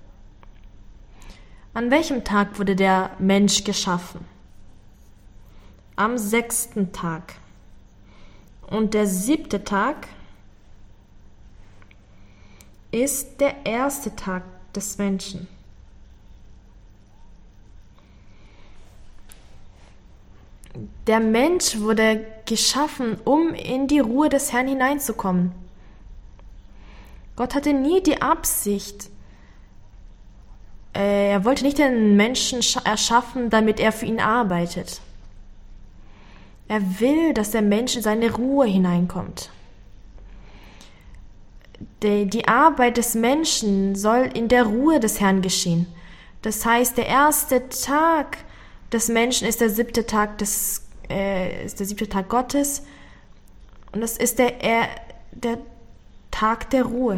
An welchem Tag wurde der Mensch geschaffen? Am sechsten Tag. Und der siebte Tag ist der erste Tag des Menschen. Der Mensch wurde geschaffen, um in die Ruhe des Herrn hineinzukommen. Gott hatte nie die Absicht, äh, er wollte nicht den Menschen erschaffen, damit er für ihn arbeitet. Er will, dass der Mensch in seine Ruhe hineinkommt. Die, die Arbeit des Menschen soll in der Ruhe des Herrn geschehen. Das heißt, der erste Tag des Menschen ist der siebte Tag des, äh, ist der siebte Tag Gottes, und das ist der, er, der Tag der Ruhe.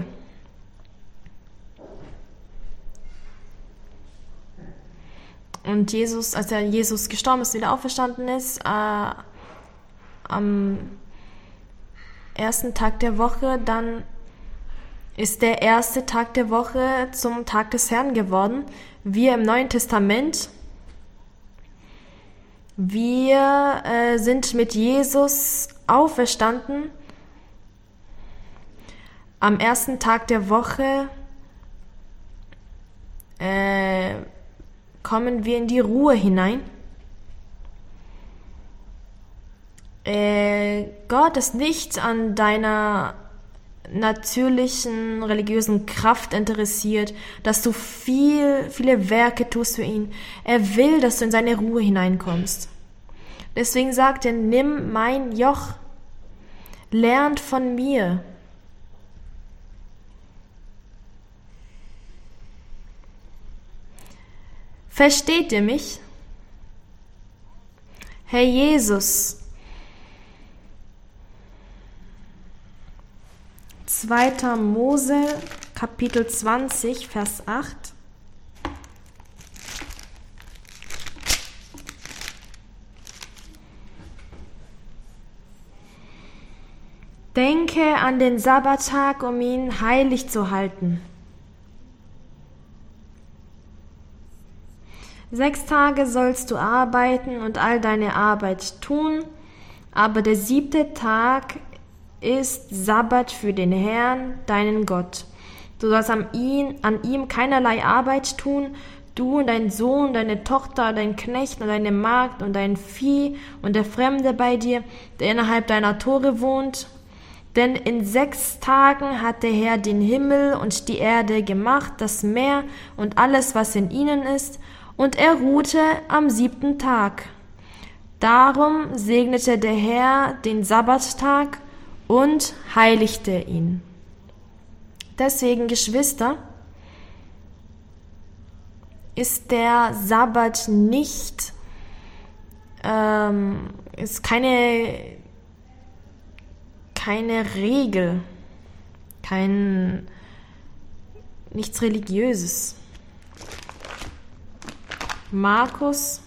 Und Jesus, als er Jesus gestorben ist, wieder auferstanden ist, äh, am ersten Tag der Woche, dann ist der erste Tag der Woche zum Tag des Herrn geworden. Wir im Neuen Testament, wir äh, sind mit Jesus auferstanden. Am ersten Tag der Woche äh, kommen wir in die Ruhe hinein. Äh, Gott ist nicht an deiner natürlichen religiösen Kraft interessiert, dass du viel, viele Werke tust für ihn. Er will, dass du in seine Ruhe hineinkommst. Deswegen sagt er, nimm mein Joch, lernt von mir. Versteht ihr mich? Herr Jesus, zweiter Mose, Kapitel zwanzig, Vers acht. Denke an den Sabbattag, um ihn heilig zu halten. Sechs Tage sollst du arbeiten und all deine Arbeit tun, aber der siebte Tag ist Sabbat für den Herrn, deinen Gott. Du sollst an ihm, an ihm keinerlei Arbeit tun, du und dein Sohn, deine Tochter, dein Knecht und deine Magd und dein Vieh und der Fremde bei dir, der innerhalb deiner Tore wohnt. Denn in sechs Tagen hat der Herr den Himmel und die Erde gemacht, das Meer und alles, was in ihnen ist, und er ruhte am siebten Tag. Darum segnete der Herr den Sabbattag und heiligte ihn. Deswegen, Geschwister, ist der Sabbat nicht, ähm, ist keine keine Regel, kein, nichts Religiöses. Markus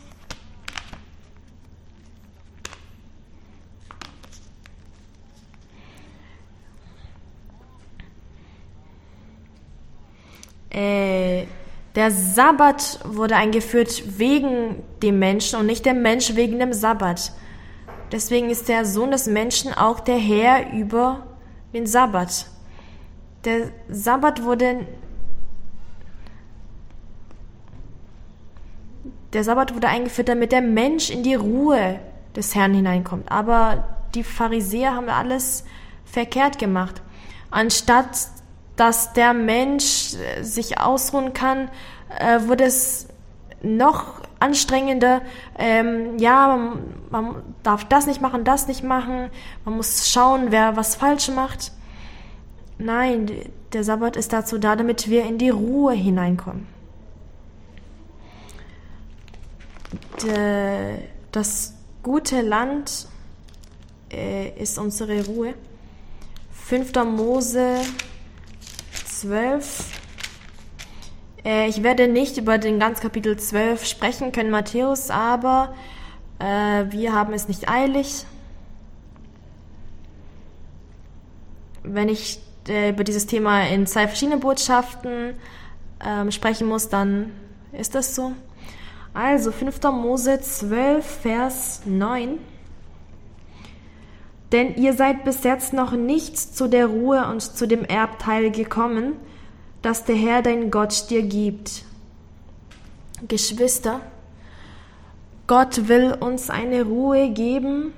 äh, der Sabbat wurde eingeführt wegen dem Menschen und nicht der Mensch wegen dem Sabbat. Deswegen ist der Sohn des Menschen auch der Herr über den Sabbat. Der Sabbat wurde Der Sabbat wurde eingeführt, damit der Mensch in die Ruhe des Herrn hineinkommt. Aber die Pharisäer haben alles verkehrt gemacht. Anstatt dass der Mensch sich ausruhen kann, äh, wurde es noch anstrengender. Ähm, ja, man, man darf das nicht machen, das nicht machen. Man muss schauen, wer was falsch macht. Nein, der Sabbat ist dazu da, damit wir in die Ruhe hineinkommen. Das gute Land äh, ist unsere Ruhe. fünfter Mose zwölf. Äh, ich werde nicht über den ganzen Kapitel zwölf sprechen können, Matthäus, aber äh, wir haben es nicht eilig. Wenn ich äh, über dieses Thema in zwei verschiedenen Botschaften äh, sprechen muss, dann ist das so. Also fünfter Mose zwölf, Vers neun. Denn ihr seid bis jetzt noch nicht zu der Ruhe und zu dem Erbteil gekommen, das der Herr dein Gott dir gibt. Geschwister, Gott will uns eine Ruhe geben.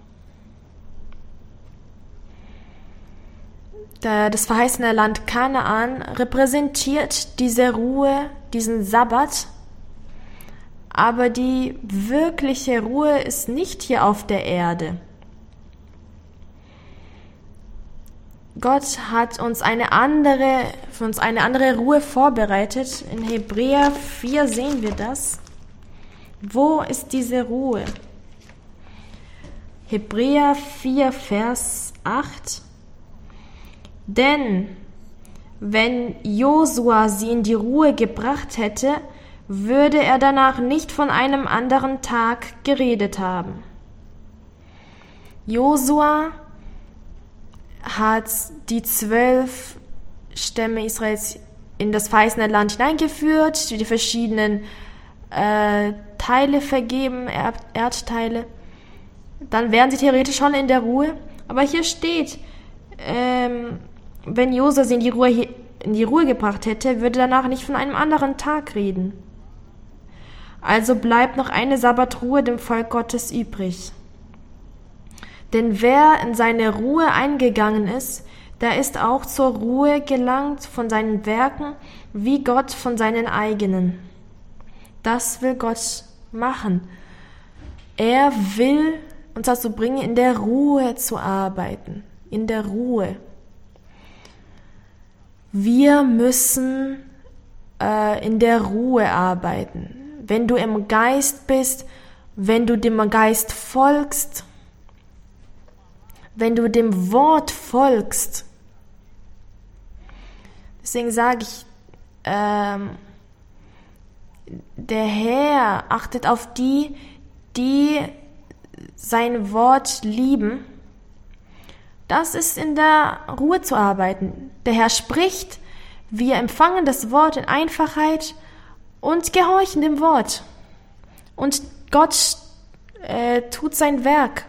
Das verheißene Land Kanaan repräsentiert diese Ruhe, diesen Sabbat. Aber die wirkliche Ruhe ist nicht hier auf der Erde. Gott hat uns eine andere, für uns eine andere Ruhe vorbereitet. In Hebräer vier sehen wir das. Wo ist diese Ruhe? Hebräer vier, Vers acht. Denn wenn Josua sie in die Ruhe gebracht hätte, würde er danach nicht von einem anderen Tag geredet haben. Josua hat die zwölf Stämme Israels in das verheißene Land hineingeführt, die verschiedenen äh, Teile vergeben, Erd- Erdteile. Dann wären sie theoretisch schon in der Ruhe. Aber hier steht, ähm, wenn Josua sie in die Ruhe, in die Ruhe gebracht hätte, würde danach nicht von einem anderen Tag reden. Also bleibt noch eine Sabbatruhe dem Volk Gottes übrig. Denn wer in seine Ruhe eingegangen ist, der ist auch zur Ruhe gelangt von seinen Werken, wie Gott von seinen eigenen. Das will Gott machen. Er will uns dazu bringen, in der Ruhe zu arbeiten. In der Ruhe. Wir müssen äh, in der Ruhe arbeiten. Wenn du im Geist bist, wenn du dem Geist folgst, wenn du dem Wort folgst. Deswegen sage ich, ähm, der Herr achtet auf die, die sein Wort lieben. Das ist in der Ruhe zu arbeiten. Der Herr spricht, wir empfangen das Wort in Einfachheit und gehorchen dem Wort. Und Gott äh, tut sein Werk.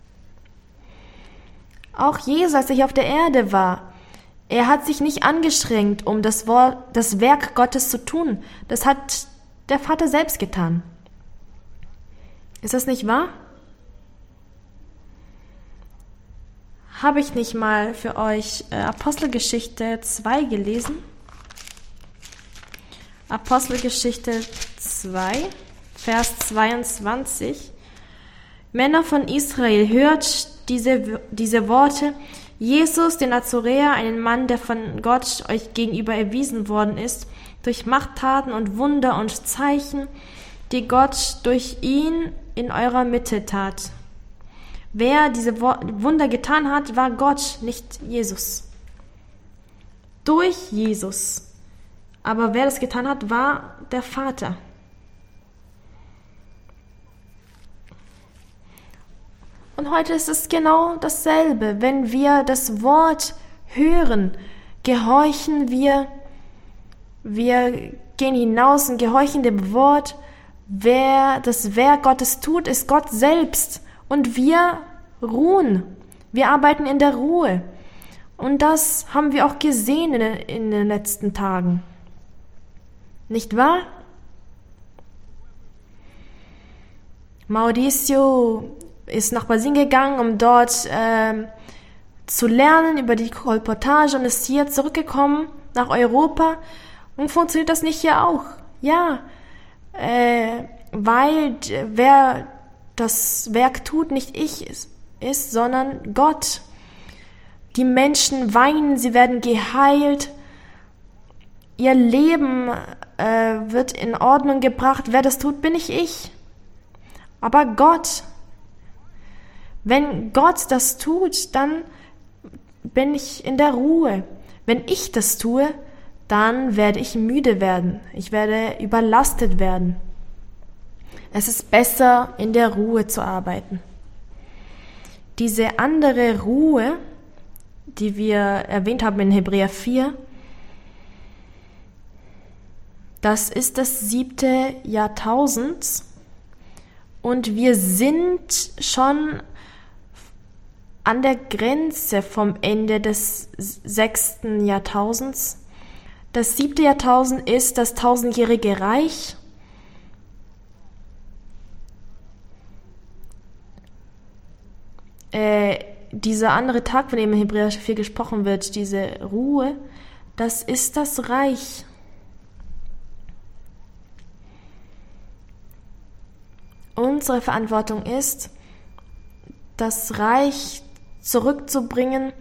Auch Jesus, als er auf der Erde war, er hat sich nicht angestrengt, um das Wort, das Werk Gottes zu tun. Das hat der Vater selbst getan. Ist das nicht wahr? Habe ich nicht mal für euch äh, Apostelgeschichte zwei gelesen? Apostelgeschichte zwei, Vers zweiundzwanzig. Männer von Israel, hört diese, diese Worte. Jesus, den Nazoräer, einen Mann, der von Gott euch gegenüber erwiesen worden ist, durch Machttaten und Wunder und Zeichen, die Gott durch ihn in eurer Mitte tat. Wer diese Wunder getan hat, war Gott, nicht Jesus. Durch Jesus. Aber wer das getan hat, war der Vater. Und heute ist es genau dasselbe. Wenn wir das Wort hören, gehorchen wir, wir gehen hinaus und gehorchen dem Wort. Wer das Werk Gottes tut, ist Gott selbst. Und wir ruhen. Wir arbeiten in der Ruhe. Und das haben wir auch gesehen in, in den letzten Tagen. Nicht wahr? Mauricio ist nach Brasilien gegangen, um dort äh, zu lernen über die Kolportage und ist hier zurückgekommen nach Europa. Und funktioniert das nicht hier auch? Ja, äh, weil wer das Werk tut, nicht ich ist, ist, sondern Gott. Die Menschen weinen, sie werden geheilt. Ihr Leben äh, wird in Ordnung gebracht. Wer das tut, bin nicht ich. Aber Gott. Wenn Gott das tut, dann bin ich in der Ruhe. Wenn ich das tue, dann werde ich müde werden. Ich werde überlastet werden. Es ist besser, in der Ruhe zu arbeiten. Diese andere Ruhe, die wir erwähnt haben in Hebräer vier, das ist das siebte Jahrtausend und wir sind schon an der Grenze vom Ende des sechsten Jahrtausends. Das siebte Jahrtausend ist das tausendjährige Reich. Äh, dieser andere Tag, von dem in Hebräer vier gesprochen wird, diese Ruhe, das ist das Reich. Unsere Verantwortung ist, das Reich zurückzubringen.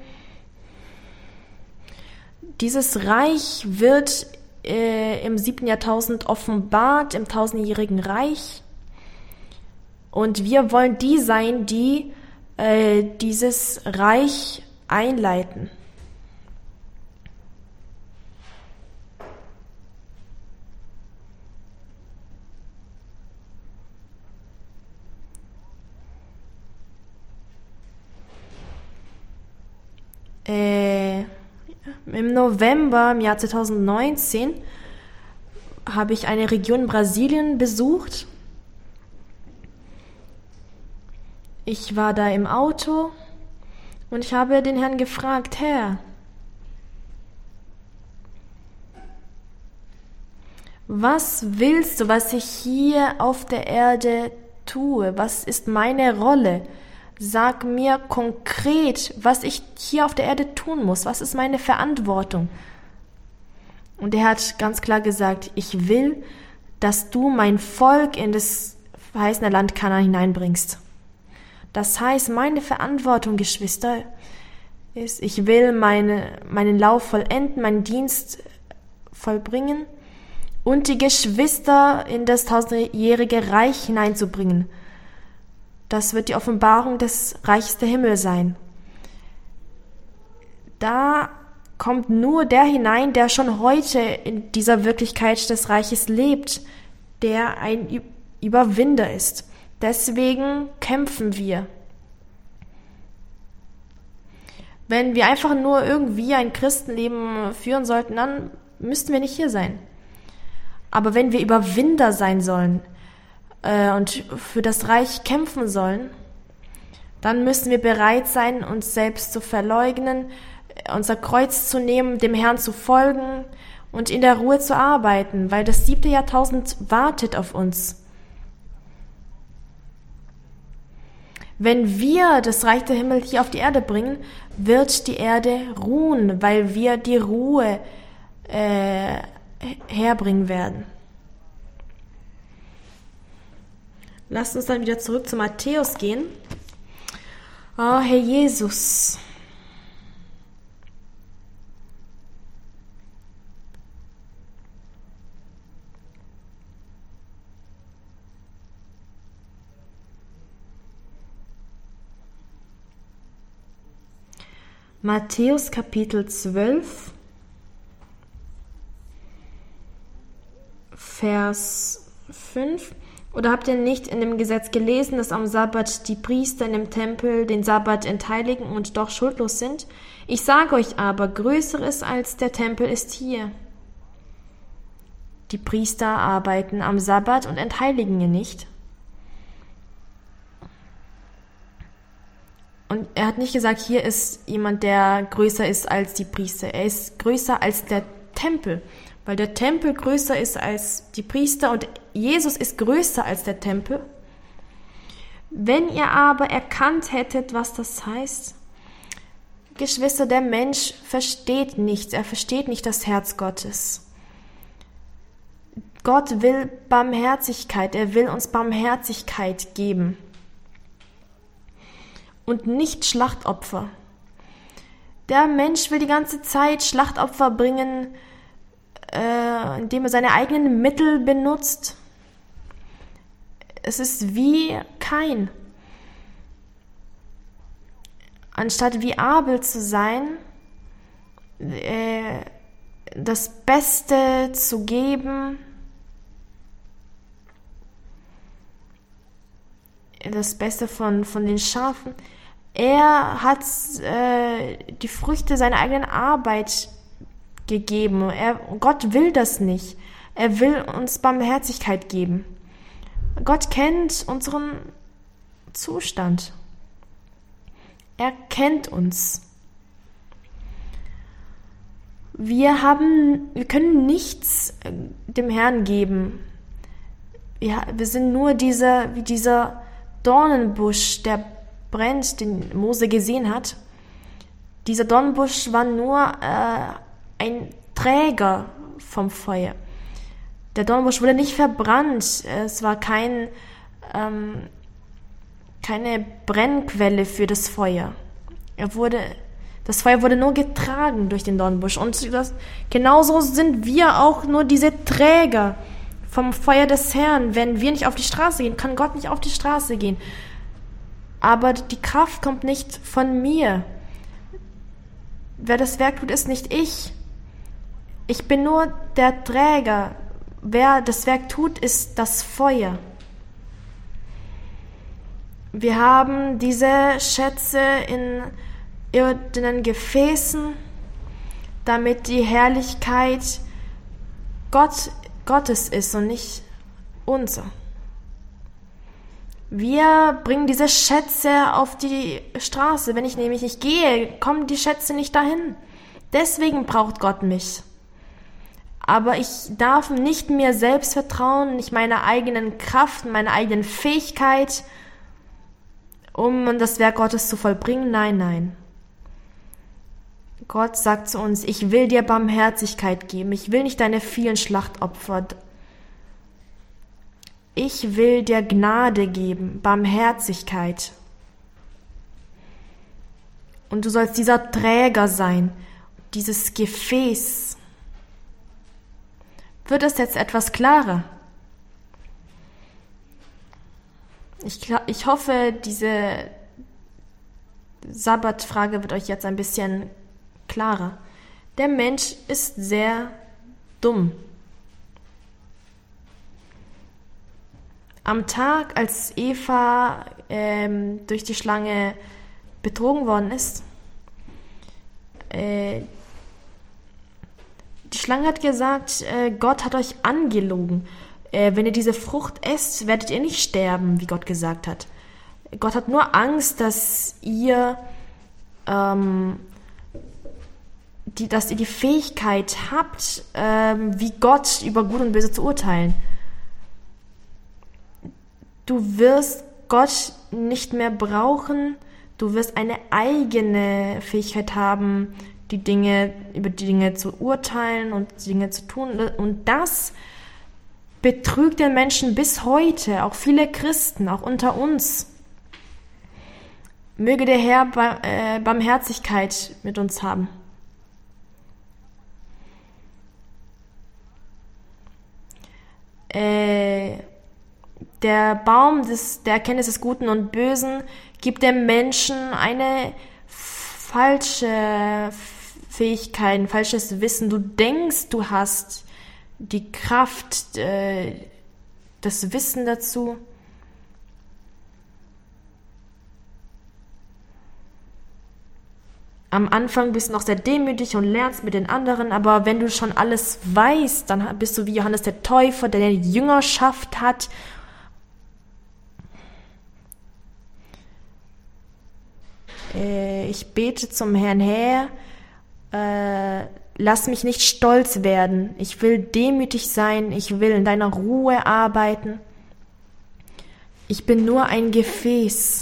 Dieses Reich wird äh, im siebten Jahrtausend offenbart, im tausendjährigen Reich. Und wir wollen die sein, die äh, dieses Reich einleiten. Äh, Im November im Jahr zweitausendneunzehn habe ich eine Region in Brasilien besucht. Ich war da im Auto und ich habe den Herrn gefragt, Herr, was willst du, was ich hier auf der Erde tue? Was ist meine Rolle? Sag mir konkret, was ich hier auf der Erde tun muss. Was ist meine Verantwortung? Und er hat ganz klar gesagt, ich will, dass du mein Volk in das verheißene Land Kanaan hineinbringst. Das heißt, meine Verantwortung, Geschwister, ist, ich will meine, meinen Lauf vollenden, meinen Dienst vollbringen und die Geschwister in das tausendjährige Reich hineinzubringen. Das wird die Offenbarung des Reiches der Himmel sein. Da kommt nur der hinein, der schon heute in dieser Wirklichkeit des Reiches lebt, der ein Überwinder ist. Deswegen kämpfen wir. Wenn wir einfach nur irgendwie ein Christenleben führen sollten, dann müssten wir nicht hier sein. Aber wenn wir Überwinder sein sollen, und für das Reich kämpfen sollen, dann müssen wir bereit sein, uns selbst zu verleugnen, unser Kreuz zu nehmen, dem Herrn zu folgen und in der Ruhe zu arbeiten, weil das siebte Jahrtausend wartet auf uns. Wenn wir das Reich der Himmel hier auf die Erde bringen, wird die Erde ruhen, weil wir die Ruhe äh, herbringen werden. Lasst uns dann wieder zurück zu Matthäus gehen. Oh, Herr Jesus. Matthäus Kapitel zwölf, Vers fünf. Oder habt ihr nicht in dem Gesetz gelesen, dass am Sabbat die Priester in dem Tempel den Sabbat entheiligen und doch schuldlos sind? Ich sage euch aber, Größeres als der Tempel ist hier. Die Priester arbeiten am Sabbat und entheiligen ihn nicht. Und er hat nicht gesagt, hier ist jemand, der größer ist als die Priester. Er ist größer als der Tempel, weil der Tempel größer ist als die Priester und Jesus ist größer als der Tempel. Wenn ihr aber erkannt hättet, was das heißt, Geschwister, der Mensch versteht nichts, er versteht nicht das Herz Gottes. Gott will Barmherzigkeit, er will uns Barmherzigkeit geben und nicht Schlachtopfer. Der Mensch will die ganze Zeit Schlachtopfer bringen, äh, indem er seine eigenen Mittel benutzt. Es ist wie Kain. Anstatt wie Abel zu sein, äh, das Beste zu geben, das Beste von, von den Schafen. Er hat äh, die Früchte seiner eigenen Arbeit gegeben. Er, Gott will das nicht. Er will uns Barmherzigkeit geben. Gott kennt unseren Zustand. Er kennt uns. Wir haben, wir können nichts dem Herrn geben. Ja, wir sind nur dieser, wie dieser Dornenbusch, der brennt, den Mose gesehen hat. Dieser Dornenbusch war nur äh, ein Träger vom Feuer. Der Dornenbusch wurde nicht verbrannt. Es war kein, ähm, keine Brennquelle für das Feuer. Er wurde, das Feuer wurde nur getragen durch den Dornenbusch. Und das, genauso sind wir auch nur diese Träger vom Feuer des Herrn. Wenn wir nicht auf die Straße gehen, kann Gott nicht auf die Straße gehen. Aber die Kraft kommt nicht von mir. Wer das Werk tut, ist nicht ich. Ich bin nur der Träger. Wer das Werk tut, ist das Feuer. Wir haben diese Schätze in irdenen Gefäßen, damit die Herrlichkeit Gott, Gottes ist und nicht unser. Wir bringen diese Schätze auf die Straße. Wenn ich nämlich nicht gehe, kommen die Schätze nicht dahin. Deswegen braucht Gott mich. Aber ich darf nicht mir selbst vertrauen, nicht meiner eigenen Kraft, meiner eigenen Fähigkeit, um das Werk Gottes zu vollbringen. Nein, nein. Gott sagt zu uns, ich will dir Barmherzigkeit geben. Ich will nicht deine vielen Schlachtopfer. Ich will dir Gnade geben, Barmherzigkeit. Und du sollst dieser Träger sein, dieses Gefäß. Wird es jetzt etwas klarer? Ich, ich hoffe, diese Sabbatfrage wird euch jetzt ein bisschen klarer. Der Mensch ist sehr dumm. Am Tag, als Eva ähm, durch die Schlange betrogen worden ist, äh, die Schlange hat gesagt, äh, Gott hat euch angelogen. Äh, wenn ihr diese Frucht esst, werdet ihr nicht sterben, wie Gott gesagt hat. Gott hat nur Angst, dass ihr, ähm, die, dass ihr die Fähigkeit habt, ähm, wie Gott über Gut und Böse zu urteilen. Du wirst Gott nicht mehr brauchen. Du wirst eine eigene Fähigkeit haben, die Dinge, über die Dinge zu urteilen und die Dinge zu tun. Und das betrügt den Menschen bis heute, auch viele Christen, auch unter uns. Möge der Herr Barmherzigkeit mit uns haben. Äh, der Baum des, der Erkenntnis des Guten und Bösen gibt dem Menschen eine falsche Fähigkeiten, falsches Wissen. Du denkst, du hast die Kraft, äh, das Wissen dazu. Am Anfang bist du noch sehr demütig und lernst mit den anderen, aber wenn du schon alles weißt, dann bist du wie Johannes der Täufer, der eine Jüngerschaft hat. Äh, ich bete zum Herrn her, äh, lass mich nicht stolz werden. Ich will demütig sein, ich will in deiner Ruhe arbeiten. Ich bin nur ein Gefäß.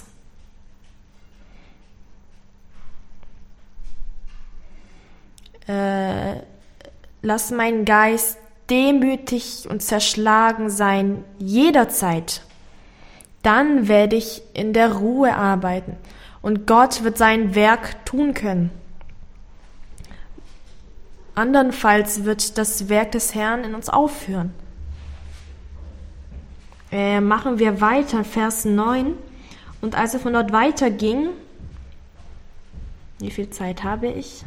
Äh, lass mein Geist demütig und zerschlagen sein, jederzeit. Dann werde ich in der Ruhe arbeiten und Gott wird sein Werk tun können. Andernfalls wird das Werk des Herrn in uns aufhören. Äh, machen wir weiter, Vers neun. Und als er von dort weiterging, wie viel Zeit habe ich?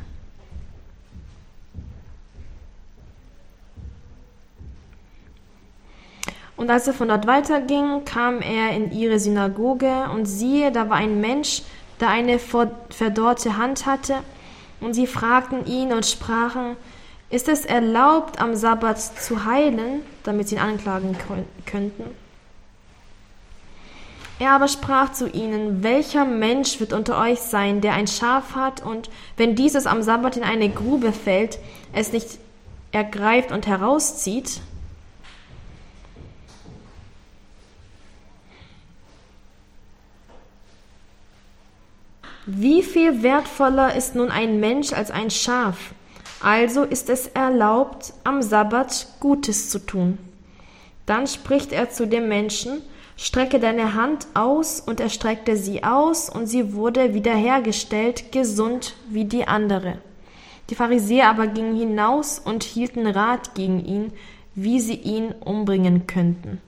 Und als er von dort weiterging, kam er in ihre Synagoge, und siehe, da war ein Mensch, der eine verdorrte Hand hatte, und sie fragten ihn und sprachen, ist es erlaubt, am Sabbat zu heilen, damit sie ihn anklagen könnten? Er aber sprach zu ihnen, welcher Mensch wird unter euch sein, der ein Schaf hat, und wenn dieses am Sabbat in eine Grube fällt, es nicht ergreift und herauszieht? Wie viel wertvoller ist nun ein Mensch als ein Schaf? Also ist es erlaubt, am Sabbat Gutes zu tun. Dann spricht er zu dem Menschen, strecke deine Hand aus, und er streckte sie aus, und sie wurde wiederhergestellt, gesund wie die andere. Die Pharisäer aber gingen hinaus und hielten Rat gegen ihn, wie sie ihn umbringen könnten.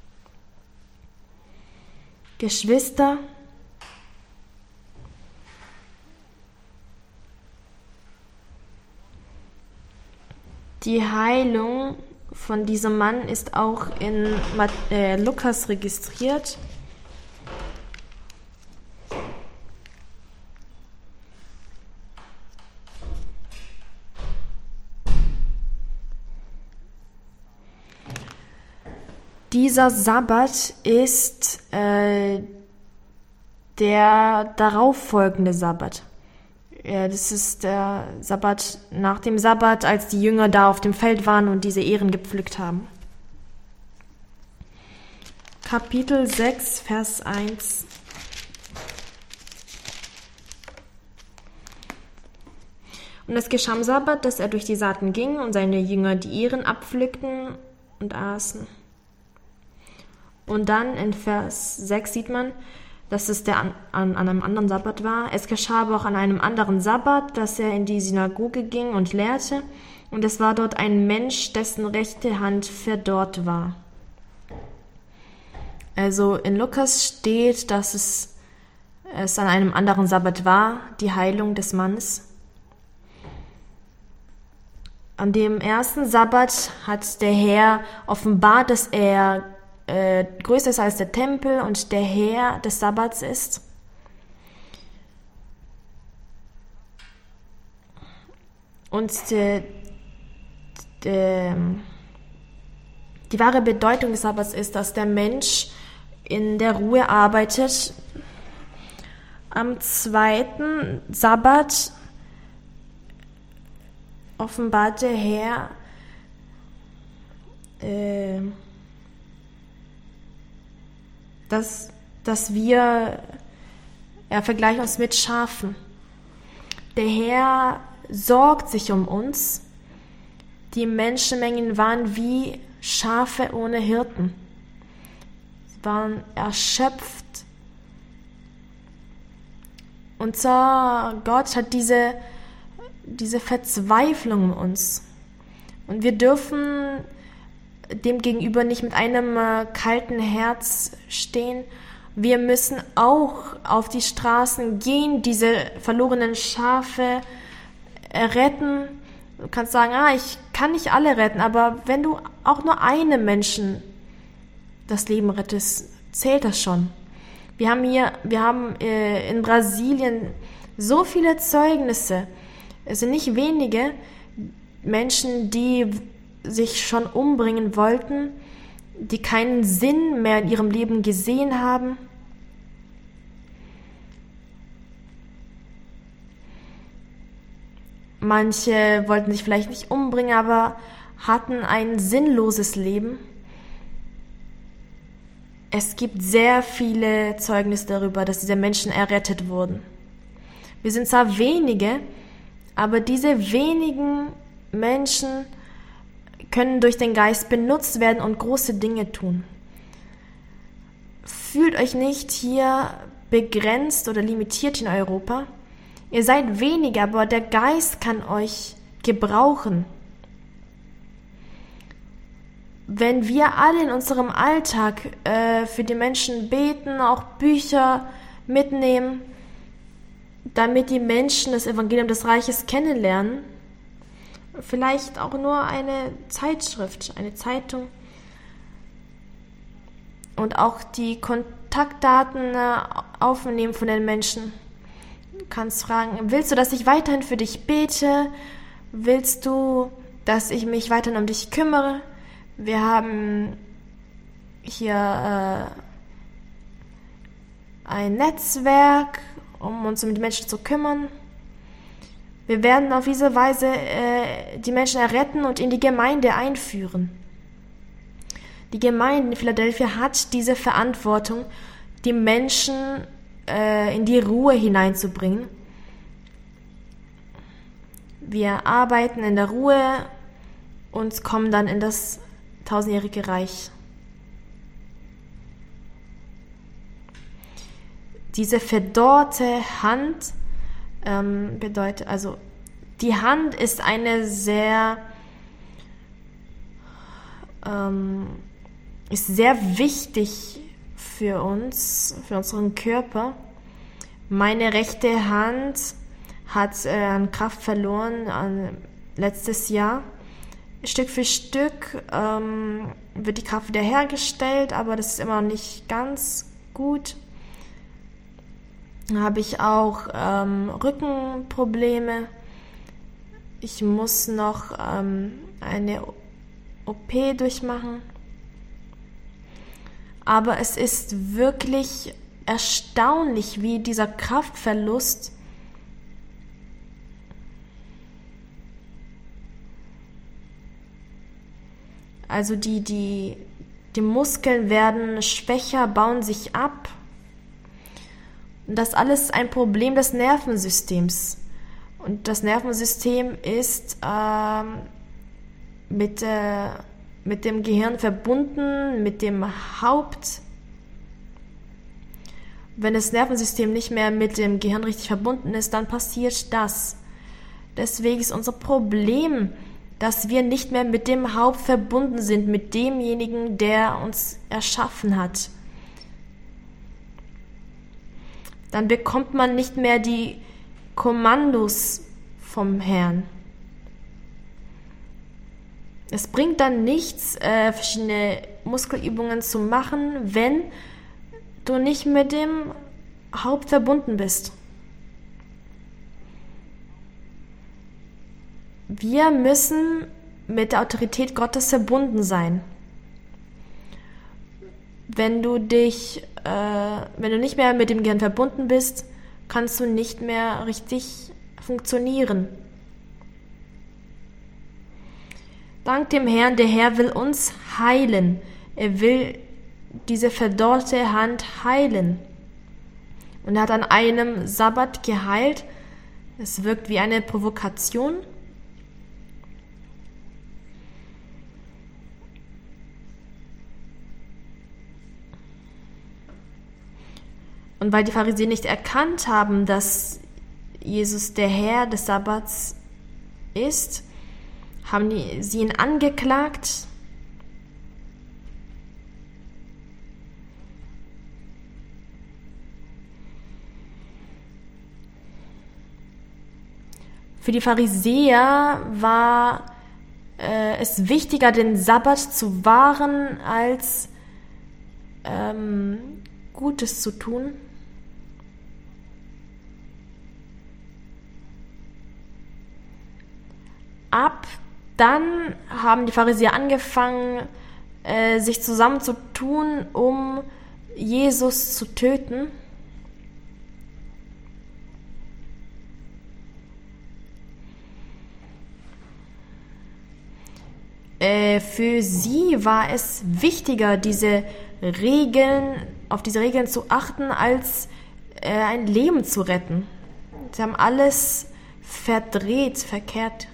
Geschwister, die Heilung von diesem Mann ist auch in äh, Lukas registriert. Dieser Sabbat ist äh, der darauffolgende Sabbat. Ja, das ist der Sabbat nach dem Sabbat, als die Jünger da auf dem Feld waren und diese Ähren gepflückt haben. Kapitel sechs, Vers eins. Und es geschah am Sabbat, dass er durch die Saaten ging und seine Jünger die Ähren abpflückten und aßen. Und dann in Vers sechs sieht man, dass es der an, an, an einem anderen Sabbat war. Es geschah aber auch an einem anderen Sabbat, dass er in die Synagoge ging und lehrte, und es war dort ein Mensch, dessen rechte Hand verdorrt war. Also in Lukas steht, dass es, es an einem anderen Sabbat war, die Heilung des Mannes. An dem ersten Sabbat hat der Herr offenbart, dass er Äh, größer ist als der Tempel und der Herr des Sabbats ist. Und die, die, die wahre Bedeutung des Sabbats ist, dass der Mensch in der Ruhe arbeitet. Am zweiten Sabbat offenbart der Herr äh, Dass, dass wir, ja, vergleichen uns mit Schafen. Der Herr sorgt sich um uns. Die Menschenmengen waren wie Schafe ohne Hirten. Sie waren erschöpft. Und so, Gott hat diese, diese Verzweiflung in uns. Und wir dürfen dem gegenüber nicht mit einem äh, kalten Herz stehen, Wir müssen auch auf die Straßen gehen, diese verlorenen Schafe retten. Du kannst sagen, ah, ich kann nicht alle retten, aber wenn du auch nur einem Menschen das Leben rettest, zählt das schon. Wir haben hier, wir haben äh, in Brasilien so viele Zeugnisse. Es sind nicht wenige Menschen, die sich schon umbringen wollten, die keinen Sinn mehr in ihrem Leben gesehen haben. Manche wollten sich vielleicht nicht umbringen, aber hatten ein sinnloses Leben. Es gibt sehr viele Zeugnisse darüber, dass diese Menschen errettet wurden. Wir sind zwar wenige, aber diese wenigen Menschen können durch den Geist benutzt werden und große Dinge tun. Fühlt euch nicht hier begrenzt oder limitiert in Europa. Ihr seid wenige, aber der Geist kann euch gebrauchen. Wenn wir alle in unserem Alltag äh, für die Menschen beten, auch Bücher mitnehmen, damit die Menschen das Evangelium des Reiches kennenlernen, vielleicht auch nur eine Zeitschrift, eine Zeitung und auch die Kontaktdaten äh, aufnehmen von den Menschen. Du kannst fragen, willst du, dass ich weiterhin für dich bete? Willst du, dass ich mich weiterhin um dich kümmere? Wir haben hier äh, ein Netzwerk, um uns um die Menschen zu kümmern. Wir werden auf diese Weise äh, die Menschen erretten und in die Gemeinde einführen. Die Gemeinde in Philadelphia hat diese Verantwortung, die Menschen äh, in die Ruhe hineinzubringen. Wir arbeiten in der Ruhe und kommen dann in das tausendjährige Reich. Diese verdorrte Hand ähm, bedeutet, also die Hand ist eine sehr, ähm, ist sehr wichtig für uns, für unseren Körper. Meine rechte Hand hat äh, an Kraft verloren an, letztes Jahr. Stück für Stück ähm, wird die Kraft wiederhergestellt, aber das ist immer noch nicht ganz gut. Dann habe ich auch ähm, Rückenprobleme. Ich muss noch ähm, eine O P durchmachen. Aber es ist wirklich erstaunlich, wie dieser Kraftverlust Also die, die, die Muskeln werden schwächer, bauen sich ab. Und das alles ist ein Problem des Nervensystems. Und das Nervensystem ist ähm, mit, äh, mit dem Gehirn verbunden, mit dem Haupt. Wenn das Nervensystem nicht mehr mit dem Gehirn richtig verbunden ist, dann passiert das. Deswegen ist unser Problem, dass wir nicht mehr mit dem Haupt verbunden sind, mit demjenigen, der uns erschaffen hat. Dann bekommt man nicht mehr die Kommandos vom Herrn. Es bringt dann nichts, äh, verschiedene Muskelübungen zu machen, wenn du nicht mit dem Haupt verbunden bist. Wir müssen mit der Autorität Gottes verbunden sein. Wenn du dich, äh, wenn du nicht mehr mit dem Gehirn verbunden bist, kannst du nicht mehr richtig funktionieren. Dank dem Herrn, der Herr will uns heilen. Er will diese verdorrte Hand heilen. Und er hat an einem Sabbat geheilt. Es wirkt wie eine Provokation. Und weil die Pharisäer nicht erkannt haben, dass Jesus der Herr des Sabbats ist, haben die, sie ihn angeklagt. Für die Pharisäer war äh, es wichtiger, den Sabbat zu wahren, als ähm, Gutes zu tun. Ab dann haben die Pharisäer angefangen, äh, sich zusammenzutun, um Jesus zu töten. Äh, für sie war es wichtiger, diese Regeln, auf diese Regeln zu achten, als äh, ein Leben zu retten. Sie haben alles verdreht, verkehrt.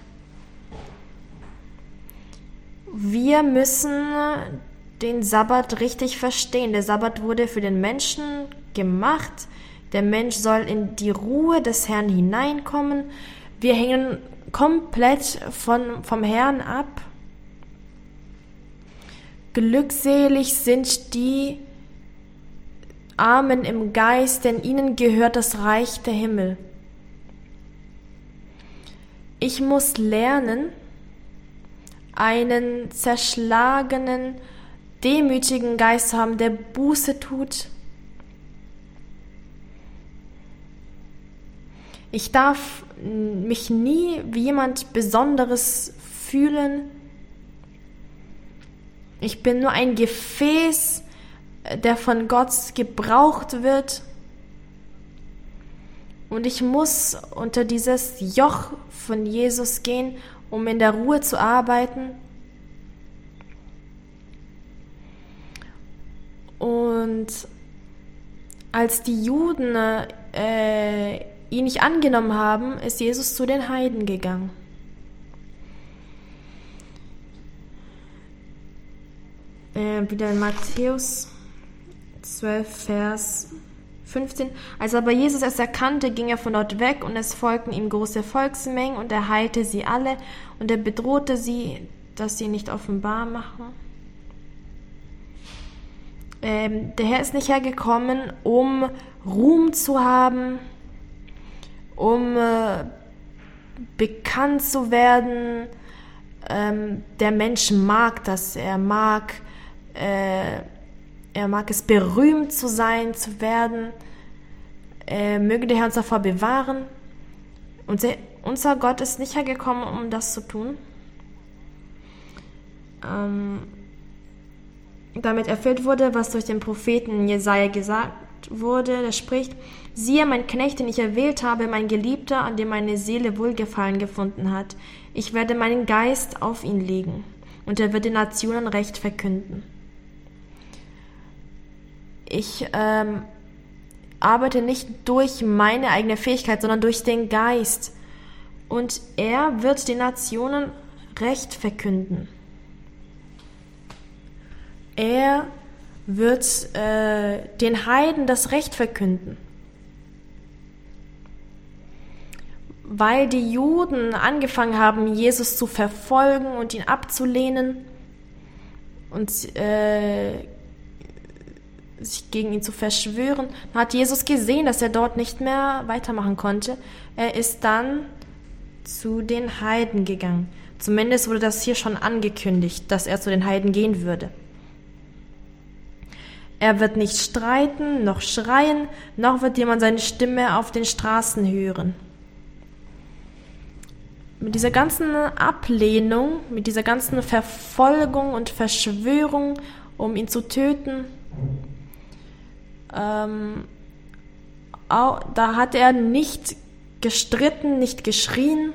Wir müssen den Sabbat richtig verstehen. Der Sabbat wurde für den Menschen gemacht. Der Mensch soll in die Ruhe des Herrn hineinkommen. Wir hängen komplett von, vom Herrn ab. Glückselig sind die Armen im Geist, denn ihnen gehört das Reich der Himmel. Ich muss lernen, einen zerschlagenen, demütigen Geist zu haben, der Buße tut. Ich darf mich nie wie jemand Besonderes fühlen. Ich bin nur ein Gefäß, der von Gott gebraucht wird. Und ich muss unter dieses Joch von Jesus gehen, um in der Ruhe zu arbeiten. Und als die Juden äh, ihn nicht angenommen haben, ist Jesus zu den Heiden gegangen. Äh, wieder in Matthäus zwölf, Vers fünfzehn. Als aber Jesus es erkannte, ging er von dort weg, und es folgten ihm große Volksmengen, und er heilte sie alle, und er bedrohte sie, dass sie nicht offenbar machen. Ähm, der Herr ist nicht hergekommen, um Ruhm zu haben, um äh, bekannt zu werden. Ähm, der Mensch mag das, er mag äh, Er mag es, berühmt zu sein, zu werden. Äh, möge der Herr uns davor bewahren. Und se- unser Gott ist nicht hergekommen, um das zu tun. Ähm, damit erfüllt wurde, was durch den Propheten Jesaja gesagt wurde. Der spricht: Siehe, mein Knecht, den ich erwählt habe, mein Geliebter, an dem meine Seele Wohlgefallen gefunden hat. Ich werde meinen Geist auf ihn legen, und er wird den Nationen Recht verkünden. Ich ähm, arbeite nicht durch meine eigene Fähigkeit, sondern durch den Geist. Und er wird den Nationen Recht verkünden. Er wird äh, den Heiden das Recht verkünden. Weil die Juden angefangen haben, Jesus zu verfolgen und ihn abzulehnen und äh, sich gegen ihn zu verschwören, hat Jesus gesehen, dass er dort nicht mehr weitermachen konnte. Er ist dann zu den Heiden gegangen. Zumindest wurde das hier schon angekündigt, dass er zu den Heiden gehen würde. Er wird nicht streiten, noch schreien, noch wird jemand seine Stimme auf den Straßen hören. Mit dieser ganzen Ablehnung, mit dieser ganzen Verfolgung und Verschwörung, um ihn zu töten, ähm, auch, da hat er nicht gestritten, nicht geschrien.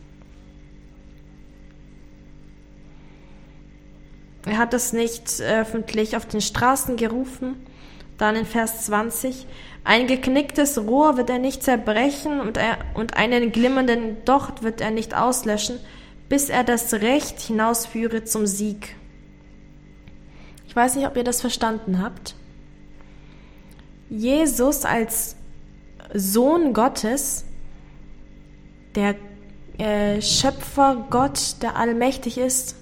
Er hat es nicht öffentlich auf den Straßen gerufen. Dann in Vers zwanzig: Ein geknicktes Rohr wird er nicht zerbrechen, und, er, und einen glimmenden Docht wird er nicht auslöschen, bis er das Recht hinausführe zum Sieg. Ich weiß nicht, ob ihr das verstanden habt. Jesus als Sohn Gottes, der äh, Schöpfer Gott, der allmächtig ist,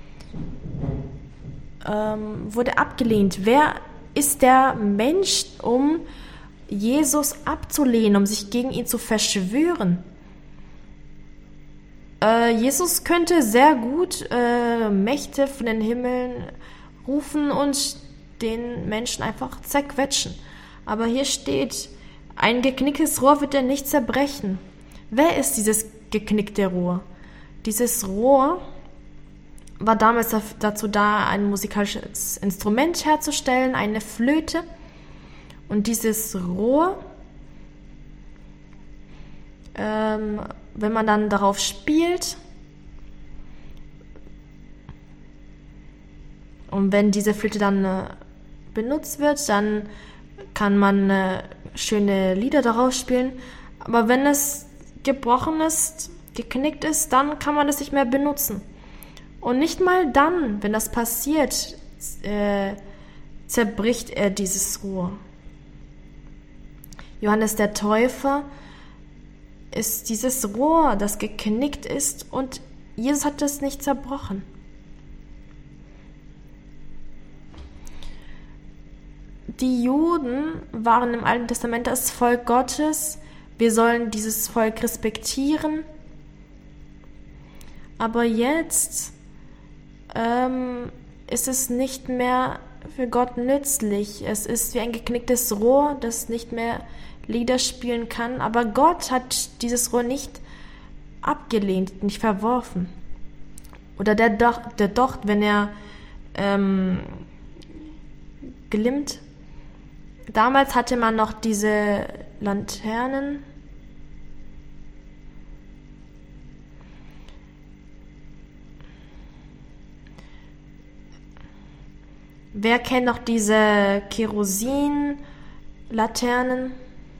ähm, wurde abgelehnt. Wer ist der Mensch, um Jesus abzulehnen, um sich gegen ihn zu verschwören? Äh, Jesus könnte sehr gut äh, Mächte von den Himmeln rufen und den Menschen einfach zerquetschen. Aber hier steht, ein geknicktes Rohr wird er nicht zerbrechen. Wer ist dieses geknickte Rohr? Dieses Rohr war damals dazu da, ein musikalisches Instrument herzustellen, eine Flöte. Und dieses Rohr, ähm, wenn man dann darauf spielt und wenn diese Flöte dann äh, benutzt wird, dann kann man äh, schöne Lieder darauf spielen. Aber wenn es gebrochen ist, geknickt ist, dann kann man es nicht mehr benutzen. Und nicht mal dann, wenn das passiert, äh, zerbricht er dieses Rohr. Johannes der Täufer ist dieses Rohr, das geknickt ist, und Jesus hat es nicht zerbrochen. Die Juden waren im Alten Testament das Volk Gottes. Wir sollen dieses Volk respektieren. Aber jetzt ähm, ist es nicht mehr für Gott nützlich. Es ist wie ein geknicktes Rohr, das nicht mehr Lieder spielen kann. Aber Gott hat dieses Rohr nicht abgelehnt, nicht verworfen. Oder der Docht, der Docht wenn er ähm, glimmt. Damals hatte man noch diese Laternen. Wer kennt noch diese Kerosin-Laternen?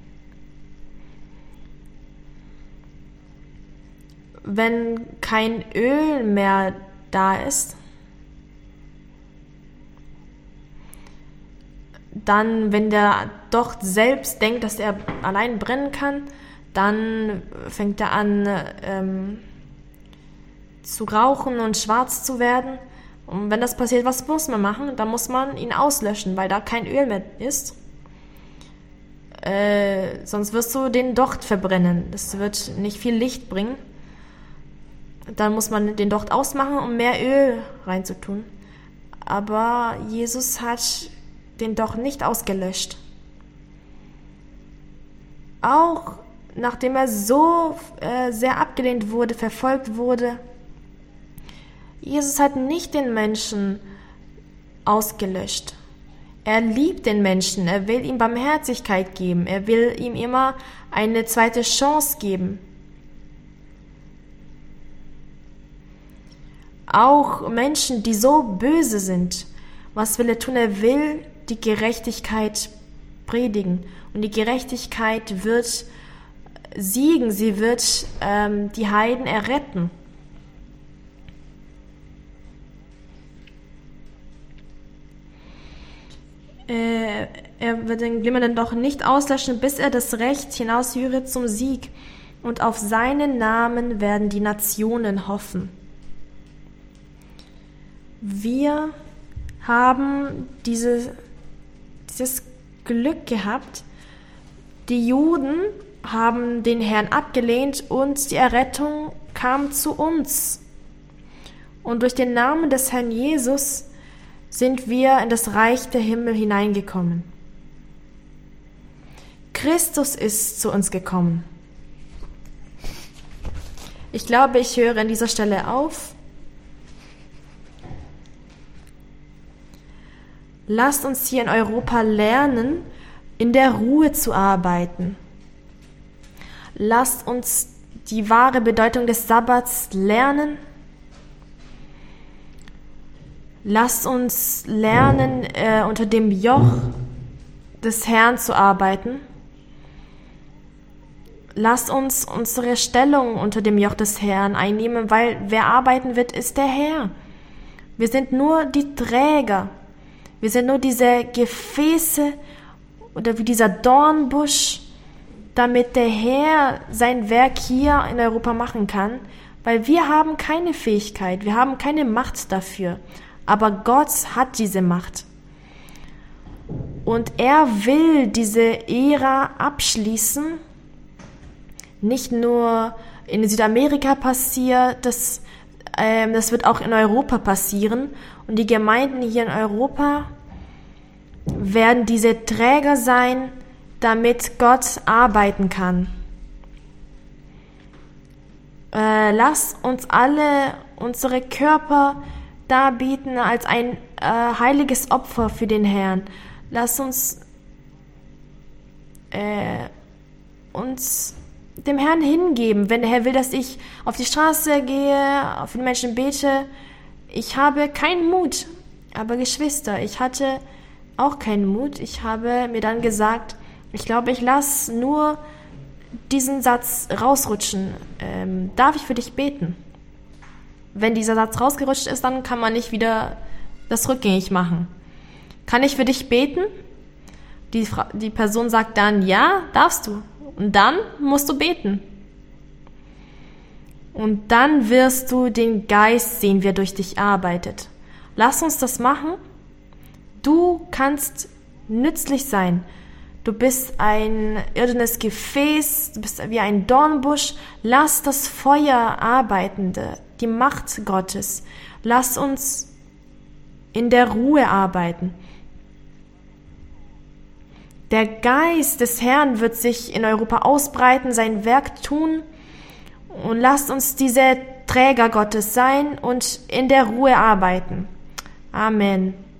Wenn kein Öl mehr da ist, dann, wenn der Docht selbst denkt, dass er allein brennen kann, dann fängt er an ähm, zu rauchen und schwarz zu werden. Und wenn das passiert, was muss man machen? Dann muss man ihn auslöschen, weil da kein Öl mehr ist. Äh, sonst wirst du den Docht verbrennen. Das wird nicht viel Licht bringen. Dann muss man den Docht ausmachen, um mehr Öl reinzutun. Aber Jesus hat den Docht nicht ausgelöscht. Auch nachdem er so äh, sehr abgelehnt wurde, verfolgt wurde, Jesus hat nicht den Menschen ausgelöscht. Er liebt den Menschen, er will ihm Barmherzigkeit geben, er will ihm immer eine zweite Chance geben. Auch Menschen, die so böse sind, was will er tun? Er will die Gerechtigkeit predigen. Und die Gerechtigkeit wird siegen, sie wird ähm, die Heiden erretten. Äh, er wird den Glimmernden doch nicht auslöschen, bis er das Recht hinausführe zum Sieg. Und auf seinen Namen werden die Nationen hoffen. Wir haben diese, dieses Glück gehabt. Die Juden haben den Herrn abgelehnt und die Errettung kam zu uns. Und durch den Namen des Herrn Jesus sind wir in das Reich der Himmel hineingekommen. Christus ist zu uns gekommen. Ich glaube, ich höre an dieser Stelle auf. Lasst uns hier in Europa lernen, in der Ruhe zu arbeiten. Lasst uns die wahre Bedeutung des Sabbats lernen. Lasst uns lernen, äh, unter dem Joch des Herrn zu arbeiten. Lasst uns unsere Stellung unter dem Joch des Herrn einnehmen, weil wer arbeiten wird, ist der Herr. Wir sind nur die Träger. Wir sind nur diese Gefäße oder wie dieser Dornbusch, damit der Herr sein Werk hier in Europa machen kann, weil wir haben keine Fähigkeit, wir haben keine Macht dafür, aber Gott hat diese Macht. Und er will diese Ära abschließen, nicht nur in Südamerika passiert, das, ähm, das wird auch in Europa passieren. Und die Gemeinden hier in Europa werden diese Träger sein, damit Gott arbeiten kann. Äh, lass uns alle unsere Körper darbieten als ein äh, heiliges Opfer für den Herrn. Lass uns äh, uns dem Herrn hingeben, wenn der Herr will, dass ich auf die Straße gehe, auf die Menschen bete. Ich habe keinen Mut, aber Geschwister, ich hatte auch keinen Mut. Ich habe mir dann gesagt, ich glaube, ich lasse nur diesen Satz rausrutschen. Ähm, darf ich für dich beten? Wenn dieser Satz rausgerutscht ist, dann kann man nicht wieder das rückgängig machen. Kann ich für dich beten? Die, Fra- die Person sagt dann, ja, darfst du. Und dann musst du beten. Und dann wirst du den Geist sehen, wie er durch dich arbeitet. Lass uns das machen. Du kannst nützlich sein. Du bist ein irdenes Gefäß, du bist wie ein Dornbusch. Lass das Feuer arbeitende, die Macht Gottes. Lass uns in der Ruhe arbeiten. Der Geist des Herrn wird sich in Europa ausbreiten, sein Werk tun. Und lasst uns diese Träger Gottes sein und in der Ruhe arbeiten. Amen.